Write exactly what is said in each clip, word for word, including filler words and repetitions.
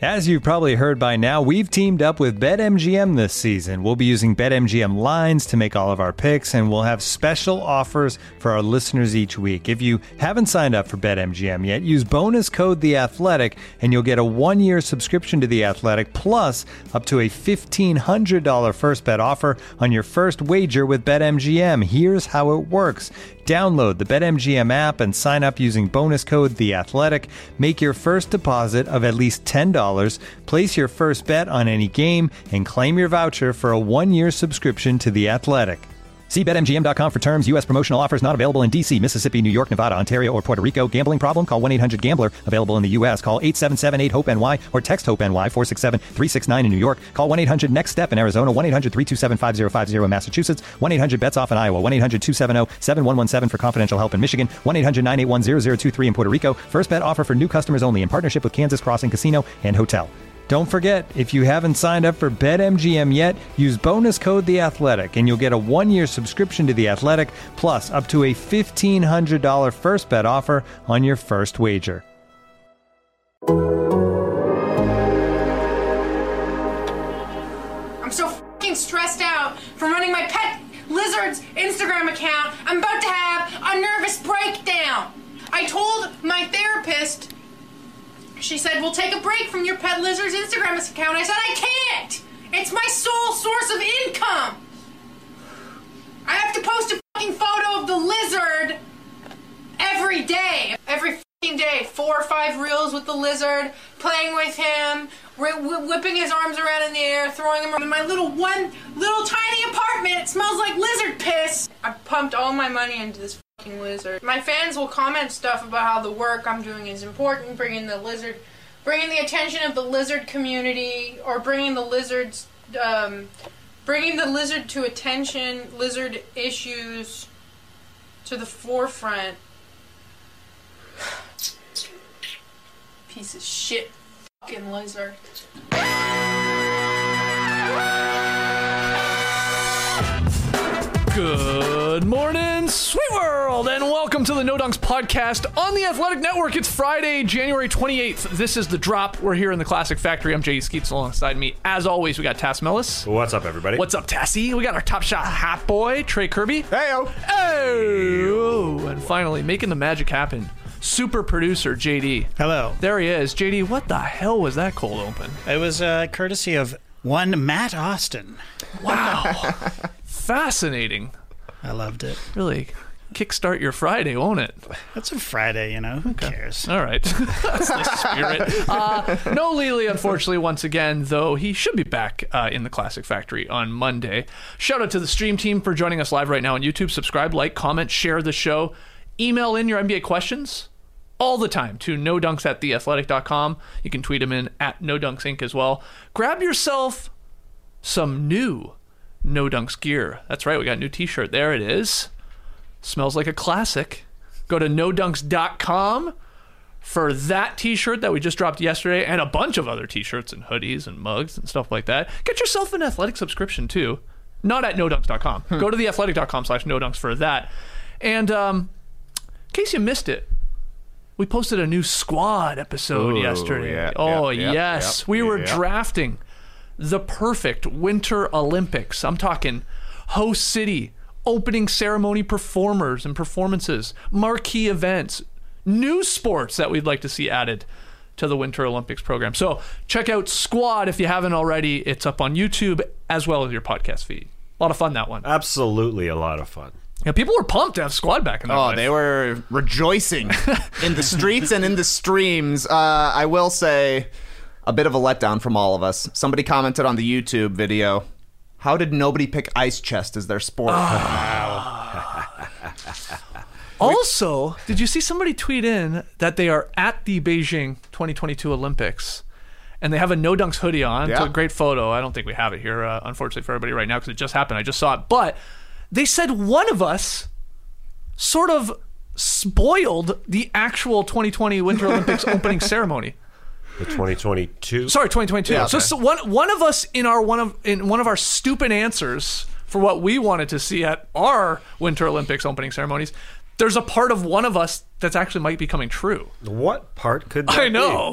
As you've probably heard by now, we've teamed up with BetMGM this season. We'll be using BetMGM lines to make all of our picks, and we'll have special offers for our listeners each week. If you haven't signed up for BetMGM yet, use bonus code The Athletic, and you'll get a one-year subscription to The Athletic, plus up to a fifteen hundred dollars first bet offer on your first wager with BetMGM. Here's how it works. Download the BetMGM app and sign up using bonus code The Athletic. Make your first deposit of at least ten dollars. Place your first bet on any game and claim your voucher for a one-year subscription to The Athletic. See Bet M G M dot com for terms. U S promotional offers not available in D C, Mississippi, New York, Nevada, Ontario, or Puerto Rico. Gambling problem? Call one eight hundred gambler. Available in the U S. Call eight seven seven eight hope N Y or text HOPE-NY four six seven three six nine in New York. Call one eight hundred next step in Arizona. one eight hundred three two seven five zero five zero in Massachusetts. one eight hundred bets off in Iowa. one eight hundred two seven zero seven one one seven for confidential help in Michigan. one eight hundred nine eight one zero zero two three in Puerto Rico. First bet offer for new customers only in partnership with Kansas Crossing Casino and Hotel. Don't forget, if you haven't signed up for BetMGM yet, use bonus code The Athletic, and you'll get a one-year subscription to The Athletic, plus up to a fifteen hundred dollars first bet offer on your first wager. I'm so f***ing stressed out from running my pet lizard's Instagram account. I'm about to have a nervous breakdown. I told my therapist... She said, we'll take a break from your pet lizard's Instagram account. I said, I can't! It's my sole source of income! I have to post a fucking photo of the lizard every day. Every fucking day. Four or five reels with the lizard, playing with him, wh- whipping his arms around in the air, throwing him in my little one, little tiny apartment. It smells like lizard piss. I pumped all my money into this lizard. My fans will comment stuff about how the work I'm doing is important, bringing the lizard, bringing the attention of the lizard community, or bringing the lizards, um, bringing the lizard to attention, lizard issues to the forefront. Piece of shit, fucking lizard. Good morning, sweet world, and welcome to the No Dunks podcast on the Athletic Network. It's Friday, January twenty-eighth. This is The Drop. We're here in the Classic Factory. I'm Jay Skeets alongside me. As always, we got Tass Mellis. What's up, everybody? What's up, Tassie? We got our Top Shot Hat Boy, Trey Kirby. Hey-o. Hey-o. And finally, making the magic happen, super producer J D. Hello. There he is. J D, what the hell was that cold open? It was uh, courtesy of one Matt Austin. Wow. Fascinating. I loved it. Really kickstart your Friday, won't it? It's a Friday, you know. Who okay. cares? All right. That's the spirit. Uh, no Lely, unfortunately, once again, though he should be back uh, in the Classic Factory on Monday. Shout out to the stream team for joining us live right now on YouTube. Subscribe, like, comment, share the show. Email in your N B A questions all the time to no dunks at the athletic dot com. You can tweet them in at no dunks inc as well. Grab yourself some new No Dunks gear. That's right, we got a new t-shirt. There it is. Smells like a classic. Go to no dunks dot com for that t-shirt that we just dropped yesterday and a bunch of other t-shirts and hoodies and mugs and stuff like that. Get yourself an athletic subscription too. Not at no dunks dot com. Hmm. Go to the athletic dot com slash no dunks for that. And um, in case you missed it, we posted a new squad episode Ooh, yesterday. Yeah, oh, yeah, yes. Yeah, we were yeah. drafting the perfect Winter Olympics. I'm talking host city, opening ceremony performers and performances, marquee events, new sports that we'd like to see added to the Winter Olympics program. So check out Squad if you haven't already. It's up on YouTube as well as your podcast feed. A lot of fun, that one. Absolutely a lot of fun. Yeah, people were pumped to have Squad back in their Oh, life. they were rejoicing in the streets and in the streams. Uh, I will say, a bit of a letdown from all of us. Somebody commented on the YouTube video, how did nobody pick Ice Chest as their sport? Oh. Also, did you see somebody tweet in that they are at the Beijing twenty twenty-two Olympics and they have a No Dunks hoodie on? Yeah. It's a great photo. I don't think we have it here, uh, unfortunately, for everybody right now because it just happened. I just saw it. But they said one of us sort of spoiled the actual twenty twenty Winter Olympics opening ceremony. The twenty twenty-two? Sorry, twenty twenty-two. Yeah, so, okay. so one one of us in our one of in one of our stupid answers for what we wanted to see at our Winter Olympics opening ceremonies, there's a part of one of us that's actually might be coming true. What part could that I know. be?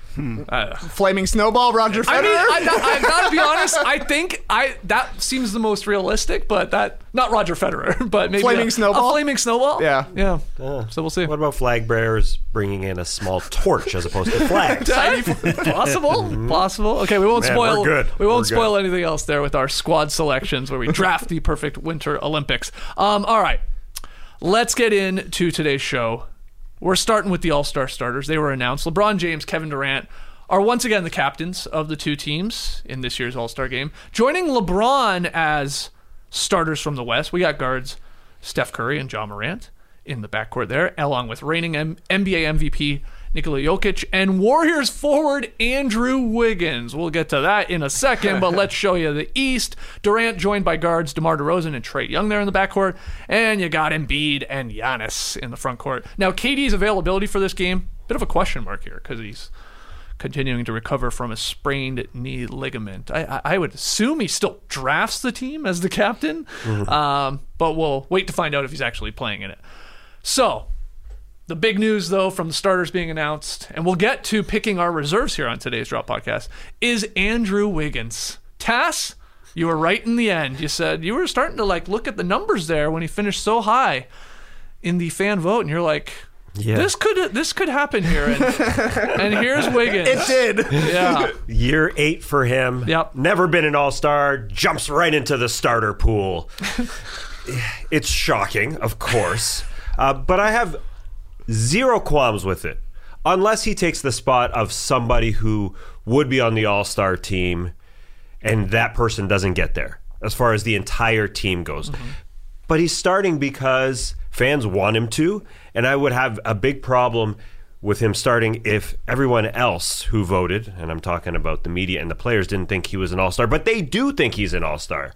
Uh, Flaming Snowball, Roger Federer. I mean, I, I gotta be honest. I think I that seems the most realistic, but that not Roger Federer, but maybe Flaming a, Snowball? A flaming snowball. Yeah. yeah. Uh, So we'll see. What about flag bearers bringing in a small torch as opposed to flags? Possible, possible. Okay, we won't Man, spoil. we're good. We won't We're good. spoil anything else there with our squad selections, where we draft the perfect Winter Olympics. Um, all right, let's get into today's show. We're starting with the All-Star starters. They were announced. LeBron James, Kevin Durant are once again the captains of the two teams in this year's All-Star game. Joining LeBron as starters from the West, we got guards Steph Curry and Ja Morant in the backcourt there, along with reigning M- N B A M V P Nikola Jokic and Warriors forward Andrew Wiggins. We'll get to that in a second, but let's show you the East. Durant joined by guards DeMar DeRozan and Trae Young there in the backcourt, and you got Embiid and Giannis in the front court. Now, K D's availability for this game, bit of a question mark here because he's continuing to recover from a sprained knee ligament. I, I, I would assume he still drafts the team as the captain, mm-hmm. um, but we'll wait to find out if he's actually playing in it. So, the big news, though, from the starters being announced, and we'll get to picking our reserves here on today's Drop Podcast, is Andrew Wiggins. Tass, you were right in the end. You said you were starting to like look at the numbers there when he finished so high in the fan vote, and you're like, Yeah. this could this could happen here. And, and here's Wiggins. It did. Yeah. Year eight for him. Yep. Never been an all-star. Jumps right into the starter pool. It's shocking, of course. Uh, but I have zero qualms with it. Unless he takes the spot of somebody who would be on the all-star team and that person doesn't get there as far as the entire team goes. Mm-hmm. But he's starting because fans want him to, and I would have a big problem with him starting if everyone else who voted, and I'm talking about the media and the players, didn't think he was an all-star, but they do think he's an all-star.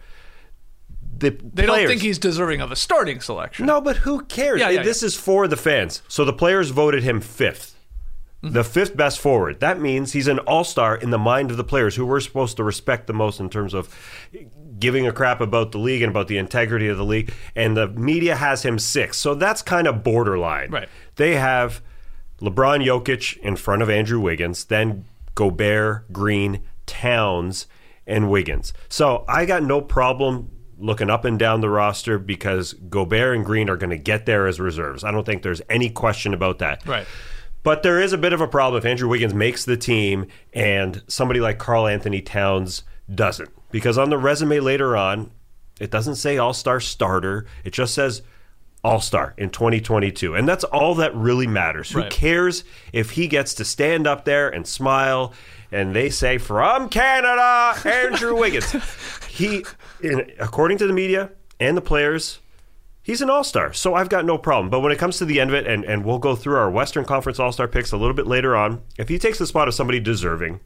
The They players, don't think he's deserving of a starting selection. No, but who cares? Yeah, yeah, this yeah. is for the fans. So the players voted him fifth. Mm-hmm. The fifth best forward. That means he's an all-star in the mind of the players who we're supposed to respect the most in terms of giving a crap about the league and about the integrity of the league. And the media has him sixth. So that's kind of borderline. Right. They have LeBron Jokic in front of Andrew Wiggins, then Gobert, Green, Towns, and Wiggins. So I got no problem looking up and down the roster because Gobert and Green are going to get there as reserves. I don't think there's any question about that. Right. But there is a bit of a problem if Andrew Wiggins makes the team and somebody like Karl Anthony Towns doesn't. Because on the resume later on, it doesn't say all-star starter. It just says all-star in twenty twenty-two. And that's all that really matters. Right. Who cares if he gets to stand up there and smile and they say, from Canada, Andrew Wiggins. He, in, according to the media and the players, he's an all-star. So I've got no problem. But when it comes to the end of it, and, and we'll go through our Western Conference all-star picks a little bit later on, if he takes the spot of somebody deserving,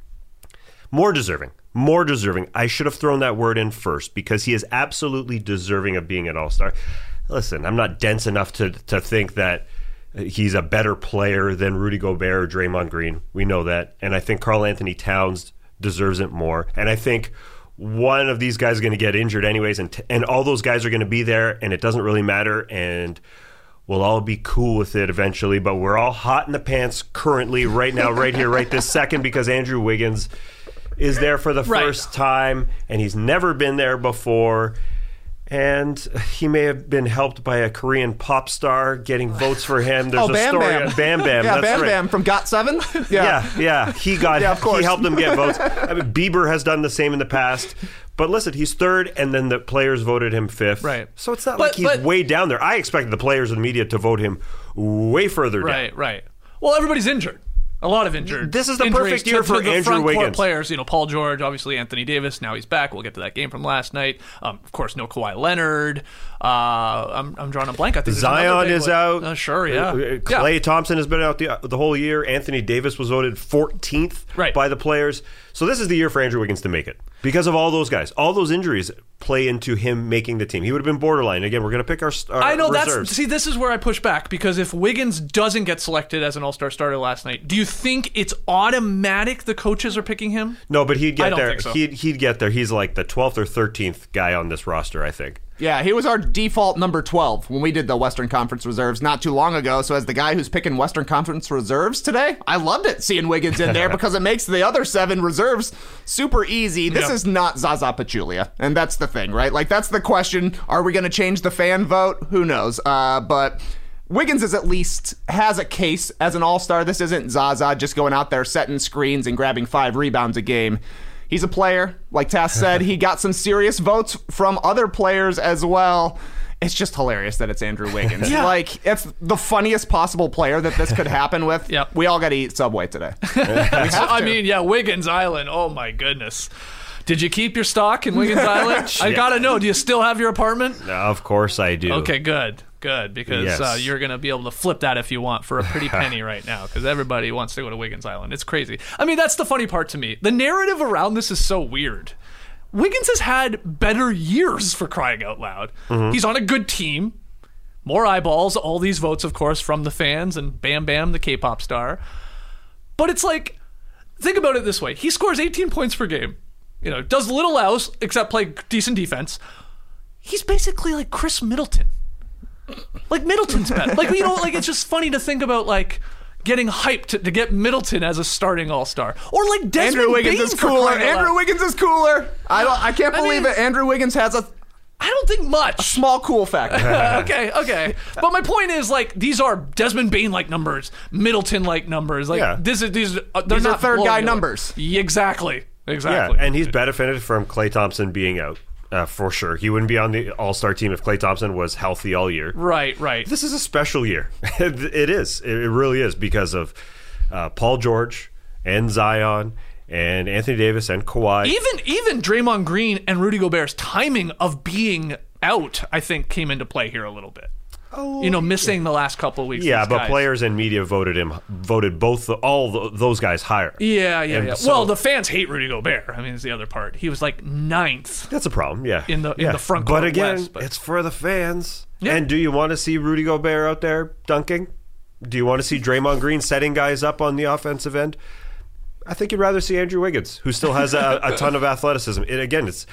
more deserving, more deserving, I should have thrown that word in first because he is absolutely deserving of being an all-star. Listen, I'm not dense enough to to think that he's a better player than Rudy Gobert or Draymond Green. We know that. And I think Karl Anthony Towns deserves it more. And I think one of these guys is going to get injured anyways, and t- and all those guys are going to be there, and it doesn't really matter, and we'll all be cool with it eventually, but we're all hot in the pants currently, right now, right here, right this second, because Andrew Wiggins is there for the Right. first time, and he's never been there before. And he may have been helped by a Korean pop star getting votes for him. There's Oh, a Bam story Bam. on Bam Bam. Yeah, that's Bam right. Bam from Got Seven. Yeah, yeah. He got. Yeah, of course. He helped them get votes. I mean, Bieber has done the same in the past. But listen, he's third, and then the players voted him fifth. Right. So it's not But- like he's but- way down there. I expected the players and the media to vote him way further down. Right, right. Well, everybody's injured. A lot of injured. This is the injuries perfect to- year to for the Andrew front court Wiggins. players. You know, Paul George, obviously Anthony Davis. Now he's back. We'll get to that game from last night. Um, of course, no Kawhi Leonard. Uh, I'm I'm drawing a blank. I think there's another Zion big is one. out. Uh, sure, yeah. Uh, Klay Thompson has been out the the whole year. Anthony Davis was voted fourteenth Right. by the players. So this is the year for Andrew Wiggins to make it because of all those guys. All those injuries play into him making the team. He would have been borderline. Again, we're going to pick our, our I know reserves. that's see. This is where I push back because if Wiggins doesn't get selected as an All-Star starter last night, do you think it's automatic the coaches are picking him? No, but he'd I get don't there. think so. He'd he'd get there. He's like the twelfth or thirteenth guy on this roster, I think. Yeah, he was our default number twelve when we did the Western Conference Reserves not too long ago. So as the guy who's picking Western Conference Reserves today, I loved it seeing Wiggins in there because it makes the other seven reserves super easy. This Yeah. is not Zaza Pachulia, and that's the thing, right? Like, that's the question. Are we going to change the fan vote? Who knows? Uh, but Wiggins is at least has a case as an all-star. This isn't Zaza just going out there setting screens and grabbing five rebounds a game. He's a player. Like Tass said, he got some serious votes from other players as well. It's just hilarious that it's Andrew Wiggins. Yeah. Like, it's the funniest possible player that this could happen with. Yep. We all got to eat Subway today. I mean, yeah, Wiggins Island. Oh my goodness. Did you keep your stock in Wiggins Island? I gotta know. Do you still have your apartment? No, of course I do. Okay, good, good, because Yes. uh, you're gonna be able to flip that if you want for a pretty penny right now, because everybody wants to go to Wiggins Island. It's crazy. I mean, that's the funny part to me. The narrative around this is so weird. Wiggins has had better years, for crying out loud. Mm-hmm. He's on a good team. More eyeballs, all these votes, of course, from the fans, and Bam Bam, the K-pop star. But it's like, think about it this way. He scores eighteen points per game. You know, does little else except play decent defense. He's basically like Chris Middleton. Like, Middleton's better. Like, you know, like, it's just funny to think about, like, getting hyped to, to get Middleton as a starting all-star. Or, like, Desmond Andrew Wiggins Bane, is for cooler. crying out Andrew loud. Wiggins is cooler. I don't. I can't I believe mean- it. Andrew Wiggins has a I don't think much. small cool factor. okay, okay. But my point is, like, these are Desmond Bane-like numbers, Middleton-like numbers. Like, Yeah. this is these. Uh, they're These are not third blowing guy you away. numbers. Yeah, exactly, Yeah, exactly. and he's benefited from Klay Thompson being out, uh, for sure. He wouldn't be on the All-Star team if Klay Thompson was healthy all year. right, right. This is a special year. It is. It really is because of uh, Paul George and Zion and Anthony Davis and Kawhi. Even even Draymond Green and Rudy Gobert's timing of being out, I think, came into play here a little bit. Oh, you know, missing the last couple of weeks. Yeah, these but guys. players and media voted him, voted both the, all the, those guys higher. Yeah, yeah, And yeah. so- well, the fans hate Rudy Gobert. I mean, it's the other part. He was like ninth. That's a problem. Yeah, In the- in yeah. the front But court again, west, but- it's for the fans. Yeah. And do you want to see Rudy Gobert out there dunking? Do you want to see Draymond Green setting guys up on the offensive end? I think you'd rather see Andrew Wiggins, who still has a, a ton of athleticism. It, again, it's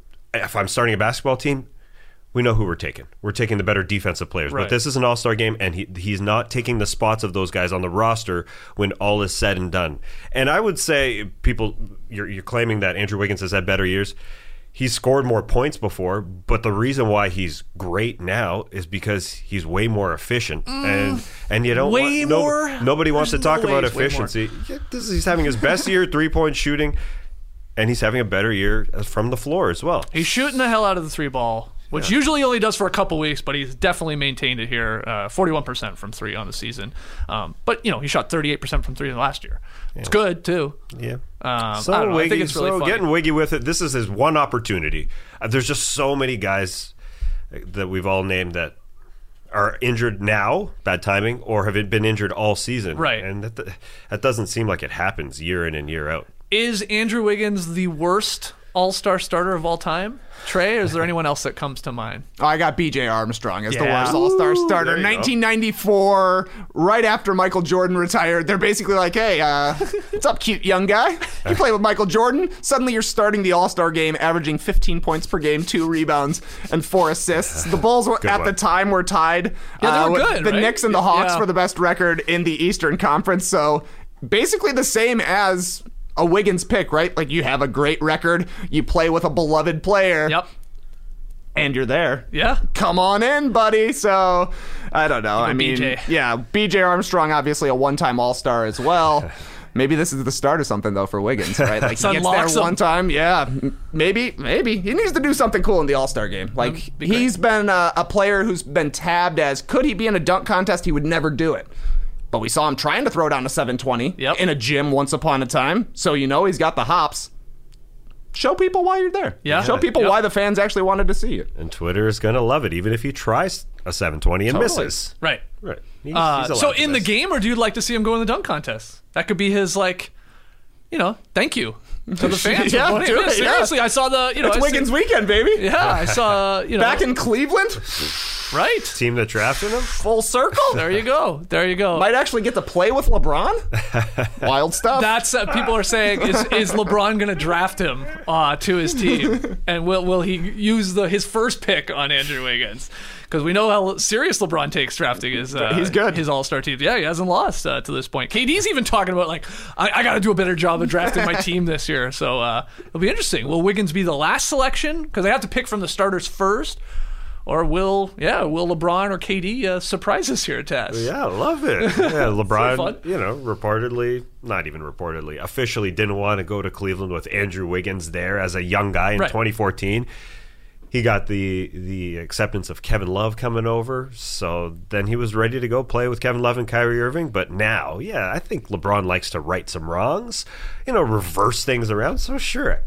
if I'm starting a basketball team, we know who we're taking. We're taking the better defensive players. Right. But this is an all-star game, and he he's not taking the spots of those guys on the roster when all is said and done. And I would say, people, you're, you're claiming that Andrew Wiggins has had better years. He's scored more points before, but the reason why he's great now is because he's way more efficient. and and you don't way want, no- more? nobody wants There's to talk no way about he's way more. efficiency. Yeah, this is, he's having his best year three-point shooting, and he's having a better year from the floor as well. He's shooting the hell out of the three ball, which usually only does for a couple weeks, but he's definitely maintained it here. Uh, forty-one percent from three on the season. Um, but, you know, he shot thirty-eight percent from three last year. It's good, too. Yeah. Um, so I don't know. I wiggy, think it's really so funny. getting wiggy with it. This is his one opportunity. Uh, there's just so many guys that we've all named that are injured now, bad timing, or have been injured all season. Right. And that, that doesn't seem like it happens year in and year out. Is Andrew Wiggins the worst all-star starter of all time? Trey, or is there anyone else that comes to mind? Oh, I got B J Armstrong as the Yeah. worst All-Star starter. there you go. nineteen ninety-four, right after Michael Jordan retired, they're basically like, hey, uh, what's up, cute young guy? You play with Michael Jordan. Suddenly you're starting the All-Star game, averaging fifteen points per game, two rebounds, and four assists. The Bulls were, Good at one. the time were tied. Yeah, they were with good, The right? Knicks and the Hawks Yeah. were the best record in the Eastern Conference, so basically the same as a Wiggins pick, right? Like, you have a great record, you play with a beloved player, Yep. and you're there. Yeah. Come on in, buddy. So, I don't know. I mean, B J. yeah, B J Armstrong, obviously a one-time All-Star as well. Maybe this is the start of something, though, for Wiggins, right? Like, he gets unlocks there him. one time. Yeah, m- maybe, maybe. He needs to do something cool in the All-Star game. Like, be great. he's been a, a player who's been tabbed as, could he be in a dunk contest? He would never do it. But we saw him trying to throw down a seven twenty Yep. in a gym once upon a time. So you know he's got the hops. Show people why you're there. Yeah. Show people Yep. why the fans actually wanted to see you. And Twitter is going to love it, even if he tries a seven twenty and Totally. misses. Right. Right. He's, Uh, he's allowed so to in the miss. game, or do you like to see him go in the dunk contest? That could be his, like, you know, thank you to the fans. Yeah, for voting do him in. it, yeah. Seriously, I saw the, you know, It's I Wiggins see- weekend, baby. Yeah, I saw, you know, Back in Cleveland? Right. Team that drafted him. Full circle. There you go. There you go. Might actually get to play with LeBron. Wild stuff. That's uh, people are saying is is LeBron going to draft him uh, to his team, and will will he use the his first pick on Andrew Wiggins? Because we know how serious LeBron takes drafting his uh, He's good. his All Star team. Yeah, he hasn't lost uh, to this point. K D's even talking about like I, I got to do a better job of drafting my team this year. So uh, it'll be interesting. Will Wiggins be the last selection? Because they have to pick from the starters first. Or will, yeah, will LeBron or K D uh, surprise us here at Taz? Yeah, I love it. Yeah, fun. LeBron, you know, reportedly, not even reportedly, officially didn't want to go to Cleveland with Andrew Wiggins there as a young guy in Right. twenty fourteen. He got the the acceptance of Kevin Love coming over, so then he was ready to go play with Kevin Love and Kyrie Irving. But now, yeah, I think LeBron likes to right some wrongs, you know, reverse things around. So sure,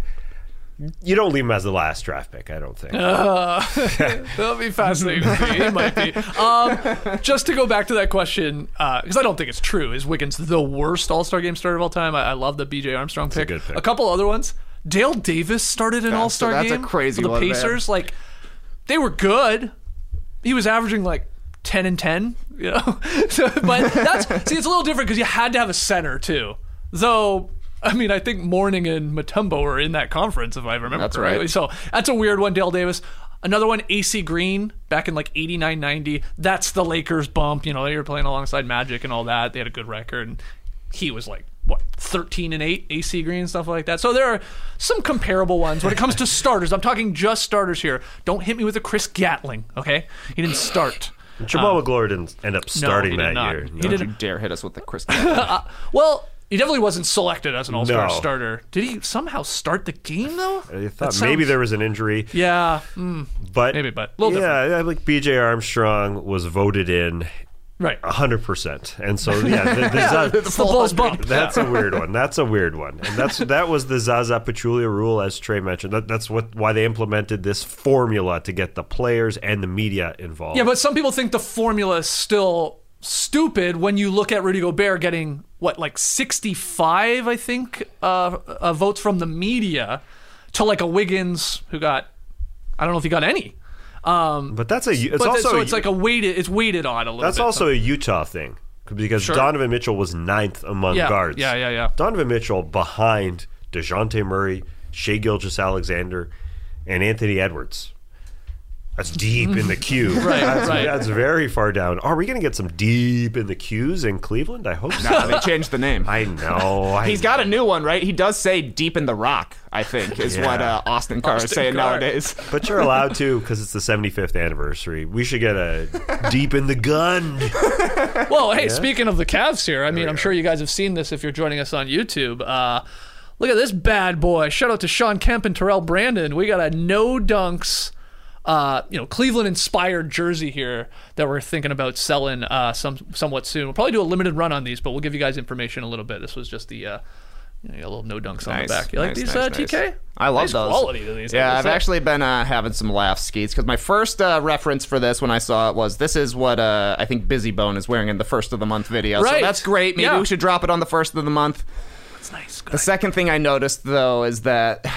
you don't leave him as the last draft pick, I don't think. Uh, that'll be fascinating to see. He might be. Um, just to go back to that question, because uh, I don't think it's true. Is Wiggins the worst All-Star game starter of all time? I, I love the B J Armstrong pick. a good pick. A couple other ones. Dale Davis started an That's- All-Star that's a game crazy for the one, man. Pacers. Like, they were good. He was averaging like ten and ten, you know. So, but that's see, it's a little different because you had to have a center too. Though, I mean, I think Mourning and Mutombo were in that conference, if I remember That's correctly. right. So that's a weird one, Dale Davis. Another one, A C Green, back in like eighty-nine ninety. That's the Lakers bump. You know, they were playing alongside Magic and all that. They had a good record. And he was like, what, thirteen and eight, A C Green, stuff like that. So there are some comparable ones when it comes to starters. I'm talking just starters here. Don't hit me with a Chris Gatling, okay? He didn't start. Jamal McGlory didn't end up starting he did that not. year. He No. didn't- Don't you dare hit us with the Chris. Well, he definitely wasn't selected as an All-Star No. starter. Did he somehow start the game, though? I thought That maybe sounds- there was an injury. Yeah. mm, But Maybe, but a little yeah, I think B J Armstrong was voted in right. one hundred percent. And so, yeah, the, the Zaz- It's the Bulls bump. that's a weird one. That's a weird one. And that's that was the Zaza Pachulia rule, as Trey mentioned. That, that's what why they implemented this formula to get the players and the media involved. Yeah, but some people think the formula is still stupid when you look at Rudy Gobert getting, what, like sixty-five, I think, uh, uh, votes from the media to like a Wiggins who got, I don't know if he got any. Um, But that's a it's but also so a- it's like a weighted, it's weighted on a little that's bit. also a Utah thing because Sure. Donovan Mitchell was ninth among Yeah, guards. yeah, yeah, yeah. Donovan Mitchell behind DeJounte Murray, Shai Gilgeous-Alexander, and Anthony Edwards. That's deep in the queue. Right, that's, right. that's very far down. Are we going to get some deep in the queues in Cleveland? I hope so. Nah, they changed the name. I know. I He's got a new one, right? He does say "Deep in the Rock," I think, is Yeah. what uh, Austin Carr is Austin saying Carr. nowadays. But you're allowed to because it's the seventy-fifth anniversary. We should get a deep in the gun. Well, hey, speaking of the Cavs here, I mean, I'm sure you guys have seen this if you're joining us on YouTube. Uh, look at this bad boy. Shout out to Sean Kemp and Terrell Brandon. We got a no dunks, uh, you know, Cleveland-inspired jersey here that we're thinking about selling uh, some somewhat soon. We'll probably do a limited run on these, but we'll give you guys information a little bit. This was just the, uh, you know, a little no dunks on Nice, the back. You like nice, these, nice, uh, T K? nice. I love nice those. quality to these. Yeah, What's I've that? actually been uh, having some laughs, Skeets, because my first uh, reference for this when I saw it was this is what uh, I think Busy Bone is wearing in the first of the month video. Right. So that's great. Maybe Yeah. we should drop it on the first of the month. It's nice. The second thing I noticed, though, is that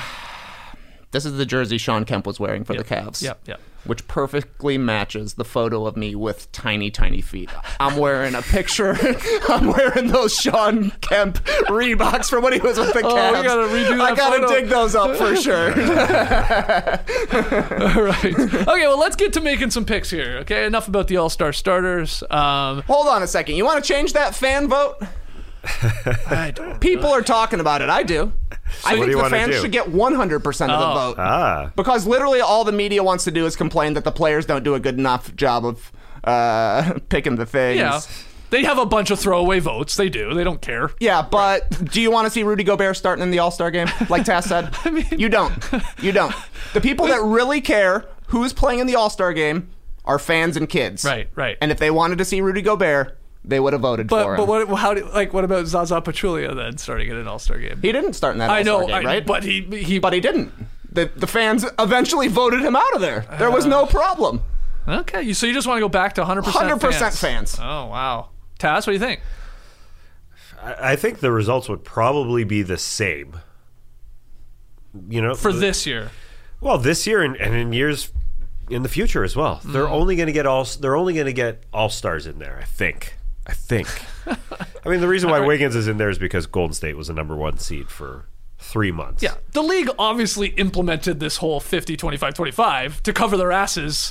this is the jersey Sean Kemp was wearing for the Cavs. Yep, yep. Which perfectly matches the photo of me with tiny, tiny feet. I'm wearing a picture. I'm wearing those Sean Kemp Reeboks from when he was with the Oh, Cavs. we gotta redo that I gotta photo. dig those up for sure. All right. Okay, well, let's get to making some picks here. Okay, enough about the All-Star starters. Um, Hold on a second. You want to change that fan vote? I don't. People are talking about it. I do. I what do think you the wanna fans do? should get one hundred percent of the Oh. vote. Ah. Because literally all the media wants to do is complain that the players don't do a good enough job of uh, picking the things. Yeah. They have a bunch of throwaway votes. They do. They don't care. Yeah, but do you want to see Rudy Gobert starting in the All-Star game, like Taz said? I mean- you don't. You don't. The people that really care who's playing in the All-Star game are fans and kids. Right, right. And if they wanted to see Rudy Gobert, they would have voted But for him. but what how do, like what about Zaza Pachulia then starting in an All Star game? He didn't start in that I All-Star know, game, I- right? but he he. But he didn't. The, the fans eventually voted him out of there. There was no problem. Okay, you, so you just want to go back to one hundred percent one hundred percent fans. Oh wow, Taz, what do you think? I I think the results would probably be the same. You know, For this year, Well, this year and, and in years in the future as well. They're Mm. only going to get all. They're only going to get all stars in there. I think. I think. I mean, the reason why Wiggins is in there is because Golden State was the number one seed for three months. Yeah, the league obviously implemented this whole fifty, twenty-five, twenty-five to cover their asses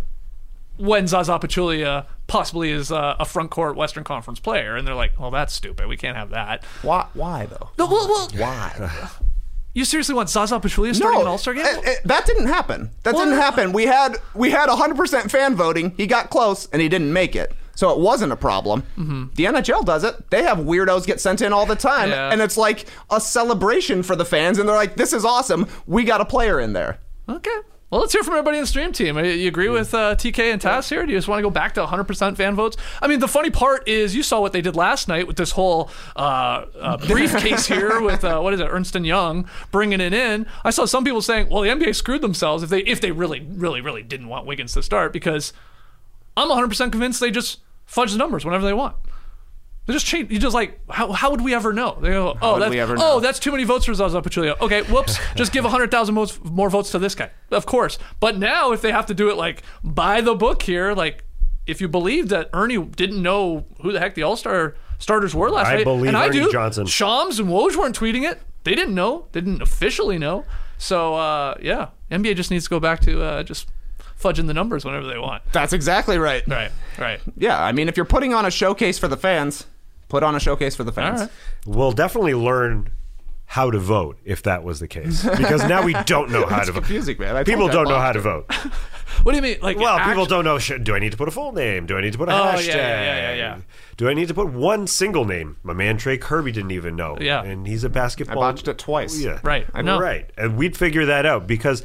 when Zaza Pachulia possibly is uh, a front court Western Conference player, and they're like, well, that's stupid. We can't have that. Why? Why though? No, well, well, Why? you seriously want Zaza Pachulia starting an All-Star game? it- it- that didn't happen. That Well, didn't happen. We had we had one hundred percent fan voting. He got close, and he didn't make it. So it wasn't a problem. Mm-hmm. The N H L does it. They have weirdos get sent in all the time, Yeah. and it's like a celebration for the fans, and they're like, this is awesome. We got a player in there. Okay. Well, let's hear from everybody in the stream team. You agree with uh, T K and Tass here? Do you just want to go back to one hundred percent fan votes? I mean, the funny part is you saw what they did last night with this whole uh, uh, briefcase here with, uh, what is it, Ernst and Young bringing it in. I saw some people saying, well, the N B A screwed themselves if they if they really, really, really didn't want Wiggins to start, because I'm one hundred percent convinced they just fudge the numbers whenever they want. They just change. You just like, how, how would we ever know? They go, oh, would that's, we ever oh, know? that's too many votes for Zaza Pachulia. Okay, whoops. Just give one hundred thousand votes, more votes to this guy. Of course. But now if they have to do it like by the book here, like if you believe that Ernie didn't know who the heck the All-Star starters were last I night. believe and I Ernie do. Johnson. Shams and Woj weren't tweeting it. They didn't know. They didn't officially know. So, uh, yeah, N B A just needs to go back to uh, just fudging the numbers whenever they want. That's exactly right. Right, right. Yeah, I mean, if you're putting on a showcase for the fans, put on a showcase for the fans. All right. We'll definitely learn how to vote if that was the case, because now we don't know how to vote. Confusing, man. I told People you I don't know lost how to it. vote. What do you mean? Like, Well, act- people don't know. Should, do I need to put a full name? Do I need to put a Oh, yeah, hashtag? yeah, yeah, yeah, yeah. Do I need to put one single name? My man Trey Kirby didn't even know. Yeah. And he's a basketball. I botched it twice. Yeah. Right. I No. know. Right. And we'd figure that out, because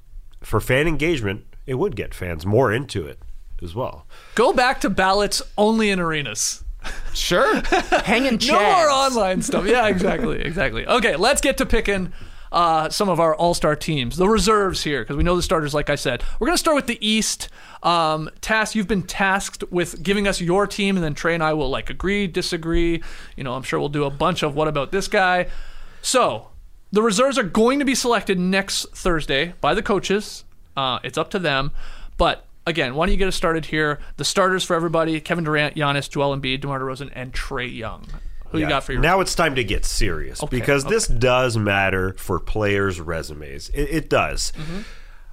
for fan engagement, it would get fans more into it as well. Go back to ballots only in arenas. Sure. Hanging chads. No more online stuff. Yeah, exactly, exactly. Okay, let's get to picking uh, some of our all-star teams, the reserves here, because we know the starters, like I said. We're going to start with the East. Um, Tass, you've been tasked with giving us your team, and then Trey and I will like agree, disagree. You know, I'm sure we'll do a bunch of what about this guy. So the reserves are going to be selected next Thursday by the coaches. Uh, it's up to them. But again, why don't you get us started here? The starters for everybody: Kevin Durant, Giannis, Joel Embiid, DeMar DeRozan, and Trey Young. Who you Yeah. got for your Now it's time to get serious, Okay, because okay. this does matter for players' resumes. It, it does. Mm-hmm.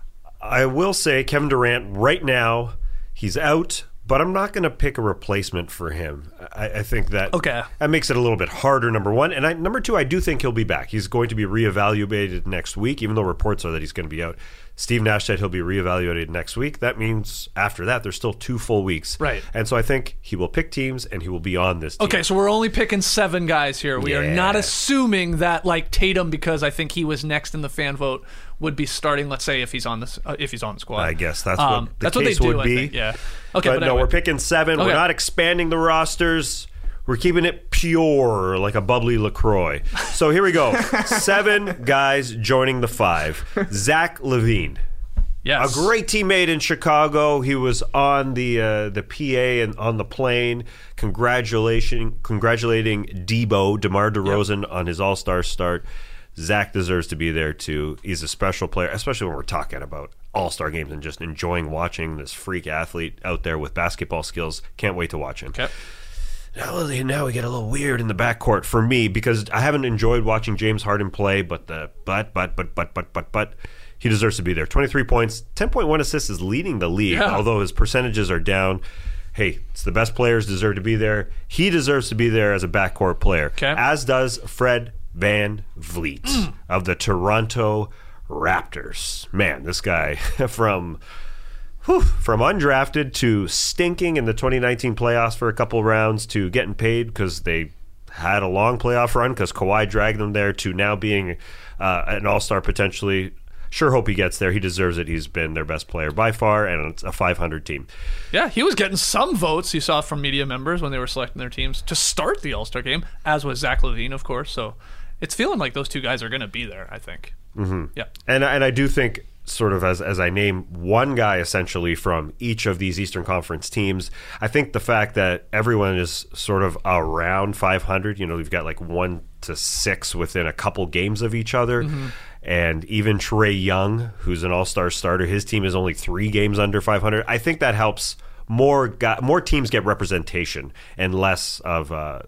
I will say Kevin Durant, right now, he's out, but I'm not going to pick a replacement for him. I, I think that Okay. that makes it a little bit harder, number one. And I, number two, I do think he'll be back. He's going to be reevaluated next week, even though reports are that he's going to be out. Steve Nash said he'll be reevaluated next week. That means after that, there's still two full weeks. Right. And so I think he will pick teams, and he will be on this team. Okay, so we're only picking seven guys here. We are Yeah. not assuming that like Tatum, because I think he was next in the fan vote, would be starting. Let's say if he's on this, uh, if he's on the squad. I guess that's Um, what the that's case what they do, would be. I think. Yeah. Okay, but, but, no, anyway. we're picking seven. Okay. We're not expanding the rosters. We're keeping it pure, like a bubbly LaCroix. So here we go. Seven guys joining the five. Zach LaVine. Yes. A great teammate in Chicago. He was on the uh, the P A and on the plane, congratulating congratulating Debo, DeMar DeRozan, on his All-Star start. Zach deserves to be there too. He's a special player, especially when we're talking about All-Star games and just enjoying watching this freak athlete out there with basketball skills. Can't wait to watch him. Okay. Now, now we get a little weird in the backcourt for me, because I haven't enjoyed watching James Harden play, but the but but but but but but but he deserves to be there. twenty-three points, ten point one assists, is leading the league, Yeah. although his percentages are down. Hey, it's the best players deserve to be there. He deserves to be there as a backcourt player, Okay. as does Fred Van Vliet Mm. of the Toronto Raptors. Man, this guy from... Whew, from undrafted to stinking in the twenty nineteen playoffs for a couple rounds, to getting paid because they had a long playoff run because Kawhi dragged them there, to now being uh, an all-star potentially. Sure hope he gets there. He deserves it. He's been their best player by far, and it's a five hundred team. Yeah, he was getting some votes you saw from media members when they were selecting their teams to start the All-Star game, as was Zach LaVine, of course. So it's feeling like those two guys are going to be there, I think. Mm-hmm. Yeah. And, and I do think, sort of as, as I name one guy essentially from each of these Eastern Conference teams, I think the fact that everyone is sort of around five hundred, you know, we've got like one to six within a couple games of each other, Mm-hmm. And even Trae Young, who's an all-star starter, his team is only three games under five hundred. I think that helps more got, more teams get representation and less of uh,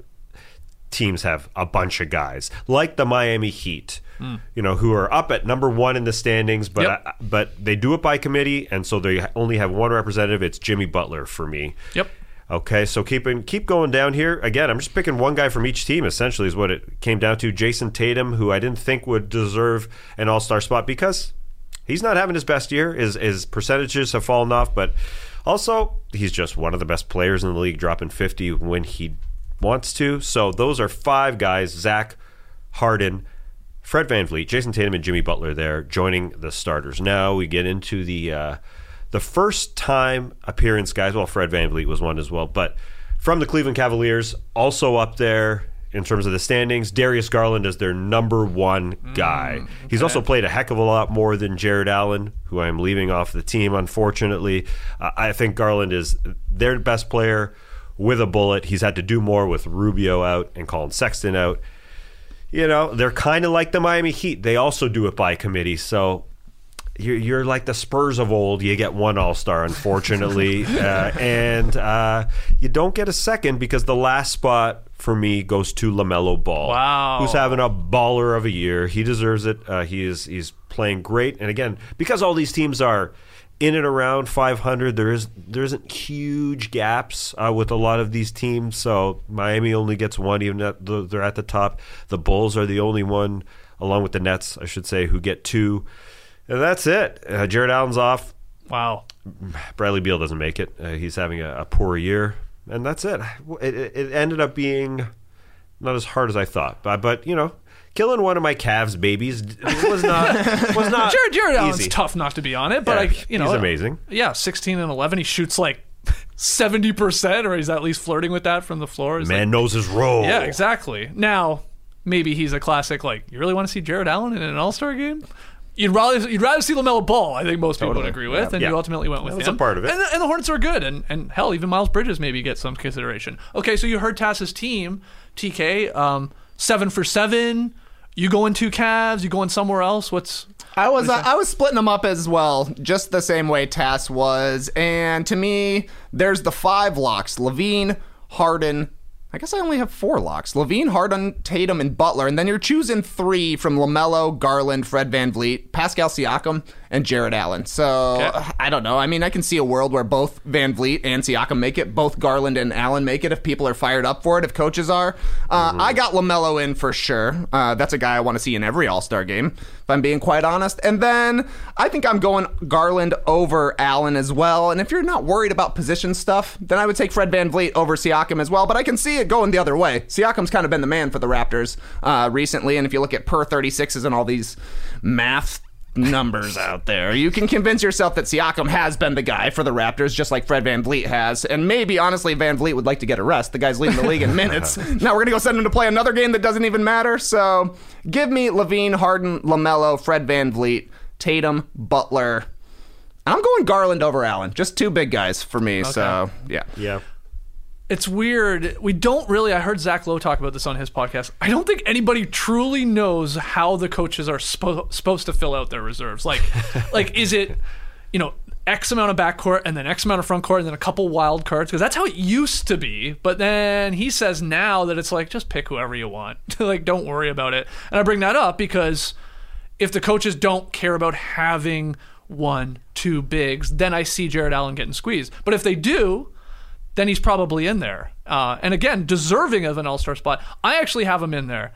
teams have a bunch of guys like the Miami Heat, mm. you know, who are up at number one in the standings, but yep. I, but they do it by committee, and so they only have one representative. It's Jimmy Butler for me. Yep. Okay, so keeping keep going down here. Again, I'm just picking one guy from each team, essentially, is what it came down to. Jason Tatum, who I didn't think would deserve an all-star spot because he's not having his best year. His, his percentages have fallen off, but also he's just one of the best players in the league, dropping fifty when he wants to. So those are five guys, Zach, Harden, Fred VanVleet, Jason Tatum, and Jimmy Butler there joining the starters. Now we get into the... Uh, The first time appearance guys, well, Fred VanVleet was one as well, but from the Cleveland Cavaliers, also up there in terms of the standings, Darius Garland is their number one guy. Mm, okay. He's also played a heck of a lot more than Jared Allen, who I'm leaving off the team, unfortunately. Uh, I think Garland is their best player with a bullet. He's had to do more with Rubio out and Colin Sexton out. You know, they're kind of like the Miami Heat. They also do it by committee, so... You're, you're like the Spurs of old. You get one All-Star, unfortunately, uh, and uh, you don't get a second because the last spot for me goes to LaMelo Ball, wow. who's having a baller of a year. He deserves it. Uh, he is he's playing great, and again, because all these teams are in and around five hundred, there is there isn't huge gaps uh, with a lot of these teams. So Miami only gets one, even at the, they're at the top. The Bulls are the only one, along with the Nets, I should say, who get two. And that's it. Uh, Jared Allen's off. Wow. Bradley Beal doesn't make it. Uh, he's having a, a poor year. And that's it. It, it. it ended up being not as hard as I thought. But, but you know, killing one of my Cavs babies was not was not Jared, Jared easy. Allen's tough not to be on it. But, yeah, like, you know. He's amazing. Yeah, sixteen and eleven. He shoots like seventy percent, or he's at least flirting with that from the floor. Man like, knows his role. Yeah, exactly. Now, maybe he's a classic, like, you really want to see Jared Allen in an All-Star game? You'd rather you'd rather see LaMelo Ball, I think most people Totally. would agree with, Yeah. and Yeah. you ultimately went with That's him. a part of it. And the, and the Hornets are good, and, and hell, even Miles Bridges maybe gets some consideration. Okay, so you heard Tass's team, T K, um, seven for seven. You going two Cavs? You going somewhere else? What's I was what uh, I was splitting them up as well, just the same way Tass was. And to me, there's the five locks: Levine, Harden. I guess I only have four locks. Levine, Harden, Tatum, and Butler. And then you're choosing three from LaMelo, Garland, Fred VanVleet, Pascal Siakam, and Jared Allen. So, Okay. I don't know. I mean, I can see a world where both VanVleet and Siakam make it, both Garland and Allen make it if people are fired up for it, if coaches are. Uh, I got LaMelo in for sure. Uh, that's a guy I want to see in every All-Star game, if I'm being quite honest. And then I think I'm going Garland over Allen as well. And if you're not worried about position stuff, then I would take Fred VanVleet over Siakam as well. But I can see it going the other way. Siakam's kind of been the man for the Raptors uh, recently. And if you look at per thirty-sixes and all these math numbers out there, you can convince yourself that Siakam has been the guy for the Raptors, just like Fred VanVleet has. And maybe, honestly, VanVleet would like to get a rest. The guy's leading the league in minutes. Now we're going to go send him to play another game that doesn't even matter. So give me Levine, Harden, LaMelo, Fred VanVleet, Tatum, Butler. I'm going Garland over Allen. Just two big guys for me. Okay. So, yeah. Yeah. It's weird. We don't really, I heard Zach Lowe talk about this on his podcast. I don't think anybody truly knows how the coaches are spo- supposed to fill out their reserves. Like, like is it, you know, X amount of backcourt and then X amount of front court and then a couple wild cards? Because that's how it used to be. But then he says now that it's like, just pick whoever you want. Like, don't worry about it. And I bring that up because if the coaches don't care about having one, two bigs, then I see Jared Allen getting squeezed. But if they do, then he's probably in there. Uh, and again, deserving of an all-star spot. I actually have him in there.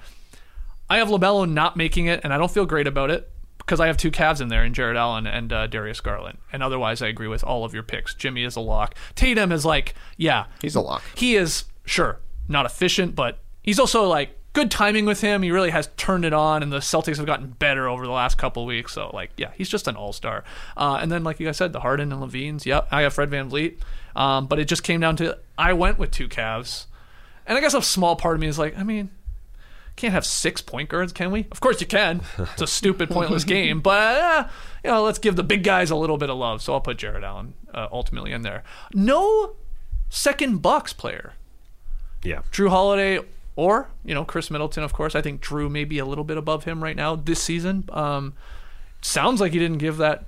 I have LaMelo not making it, and I don't feel great about it because I have two Cavs in there in Jared Allen and uh, Darius Garland. And otherwise, I agree with all of your picks. Jimmy is a lock. Tatum is like, yeah. He's a lock. He is, sure, not efficient, but he's also like, good timing with him. He really has turned it on, and the Celtics have gotten better over the last couple weeks. So, like, yeah, he's just an all-star. Uh, and then, like you guys said, the Harden and Levines. Yep, I have Fred VanVleet. Um, but it just came down to I went with two Cavs. And I guess a small part of me is like, I mean, can't have six point guards, can we? Of course you can. It's a stupid, pointless game. But, uh, you know, let's give the big guys a little bit of love. So I'll put Jared Allen uh, ultimately in there. No second Bucks player. Yeah. Drew Holiday Or, you know, Chris Middleton, of course. I think Drew may be a little bit above him right now this season. Um, sounds like he didn't give that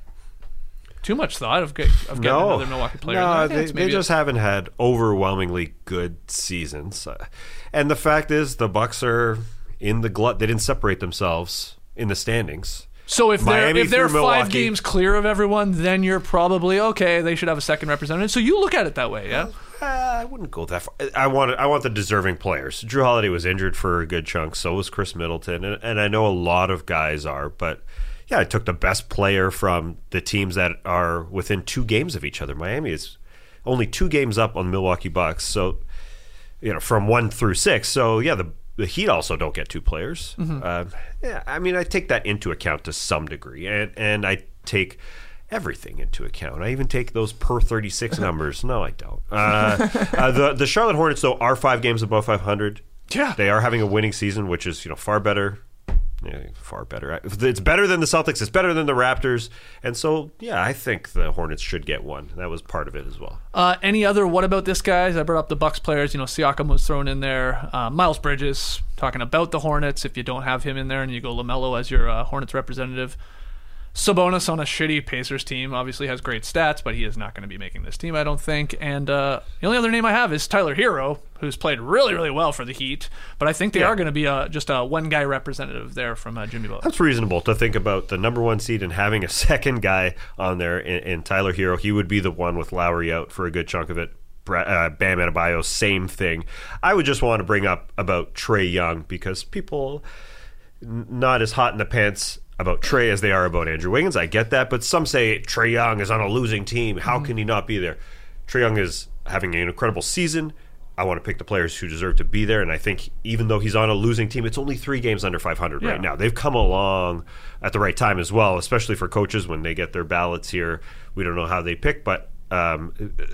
too much thought of, get, of getting no. another Milwaukee player. No, in there. they, they just a, haven't had overwhelmingly good seasons. Uh, and the fact is, the Bucks are in the glut. They didn't separate themselves in the standings. So if they're, Miami if they're through five Milwaukee. games clear of everyone, then you're probably, okay, they should have a second representative. So you look at it that way, yeah? Uh, I wouldn't go that far. I want I want the deserving players. Drew Holiday was injured for a good chunk. So was Chris Middleton, and, and I know a lot of guys are. But yeah, I took the best player from the teams that are within two games of each other. Miami is only two games up on the Milwaukee Bucks. So you know, from one through six. So yeah, the the Heat also don't get two players. Mm-hmm. Uh, yeah, I mean, I take that into account to some degree, and and I take everything into account. I even take those per thirty-six numbers. No, I don't. Uh, uh, the the Charlotte Hornets, though, are five games above five hundred. Yeah. They are having a winning season, which is, you know, far better. Yeah, far better. It's better than the Celtics. It's better than the Raptors. And so, yeah, I think the Hornets should get one. That was part of it as well. Uh, any other what about this guys? I brought up the Bucks players. You know, Siakam was thrown in there. Uh, Miles Bridges, talking about the Hornets. If you don't have him in there and you go LaMelo as your uh, Hornets representative. Sabonis on a shitty Pacers team obviously has great stats, but he is not going to be making this team, I don't think. And uh, the only other name I have is Tyler Hero, who's played really, really well for the Heat. But I think they yeah. are going to be a, just a one-guy representative there from uh, Jimmy Butler. That's reasonable to think about the number one seed and having a second guy on there in, in Tyler Hero. He would be the one with Lowry out for a good chunk of it. Uh, Bam Adebayo, same thing. I would just want to bring up about Trae Young because people n- not as hot in the pants about Trae as they are about Andrew Wiggins. I get that, but some say Trae Young is on a losing team. How can he not be there? Trae Young is having an incredible season. I want to pick the players who deserve to be there, and I think even though he's on a losing team, it's only three games under five hundred yeah. right now. They've come along at the right time as well, especially for coaches when they get their ballots here. We don't know how they pick, but um,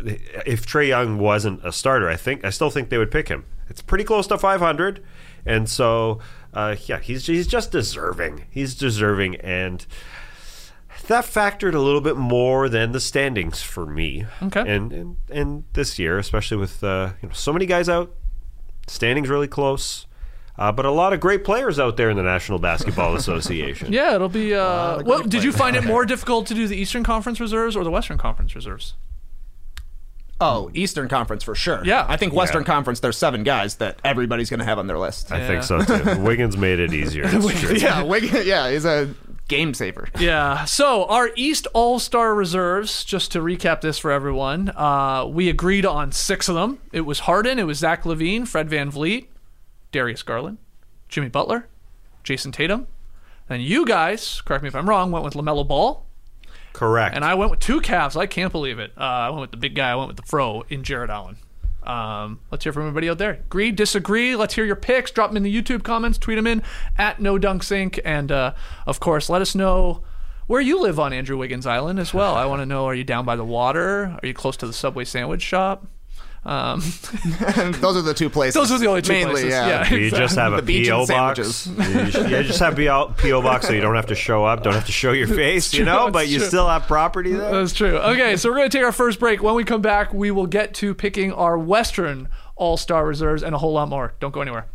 if Trae Young wasn't a starter, I think I still think they would pick him. It's pretty close to five hundred, and so uh, yeah, he's he's just deserving. He's deserving, and that factored a little bit more than the standings for me. Okay, and and, and this year, especially with uh, you know, so many guys out, standings really close. Uh, but a lot of great players out there in the National Basketball Association. Yeah, it'll be. Uh, well, did you find it more difficult to do the Eastern Conference reserves or the Western Conference reserves? Oh, Eastern Conference for sure. Yeah. I think Western Yeah. Conference, there's seven guys that everybody's going to have on their list. I Yeah. think so too. Wiggins made it easier. It's true. yeah, Wiggins, yeah, he's a game saver. Yeah. So our East All-Star reserves, just to recap this for everyone, uh, we agreed on six of them. It was Harden, it was Zach LaVine, Fred VanVleet, Darius Garland, Jimmy Butler, Jason Tatum. And you guys, correct me if I'm wrong, went with LaMelo Ball. Correct. And I went with two Cavs. I can't believe it. Uh, I went with the big guy. I went with the Fro in Jared Allen. Um, let's hear from everybody out there. Agree, disagree? Let's hear your picks. Drop them in the YouTube comments. Tweet them in at No Dunk Sink. And, uh, of course, let us know where you live on Andrew Wiggins Island as well. I want to know, are you down by the water? Are you close to the Subway sandwich shop? Um, Those are the two places. those are the only two Mainly, places. yeah. Yeah. you just have a The beach P O and box. sandwiches. You just, yeah, just have a P O box so you don't have to show up, don't have to show your face, you true, know, it's but you true. still have property there. That's true. Okay, so we're going to take our first break. When we come back, we will get to picking our Western All-Star reserves and a whole lot more. Don't go anywhere.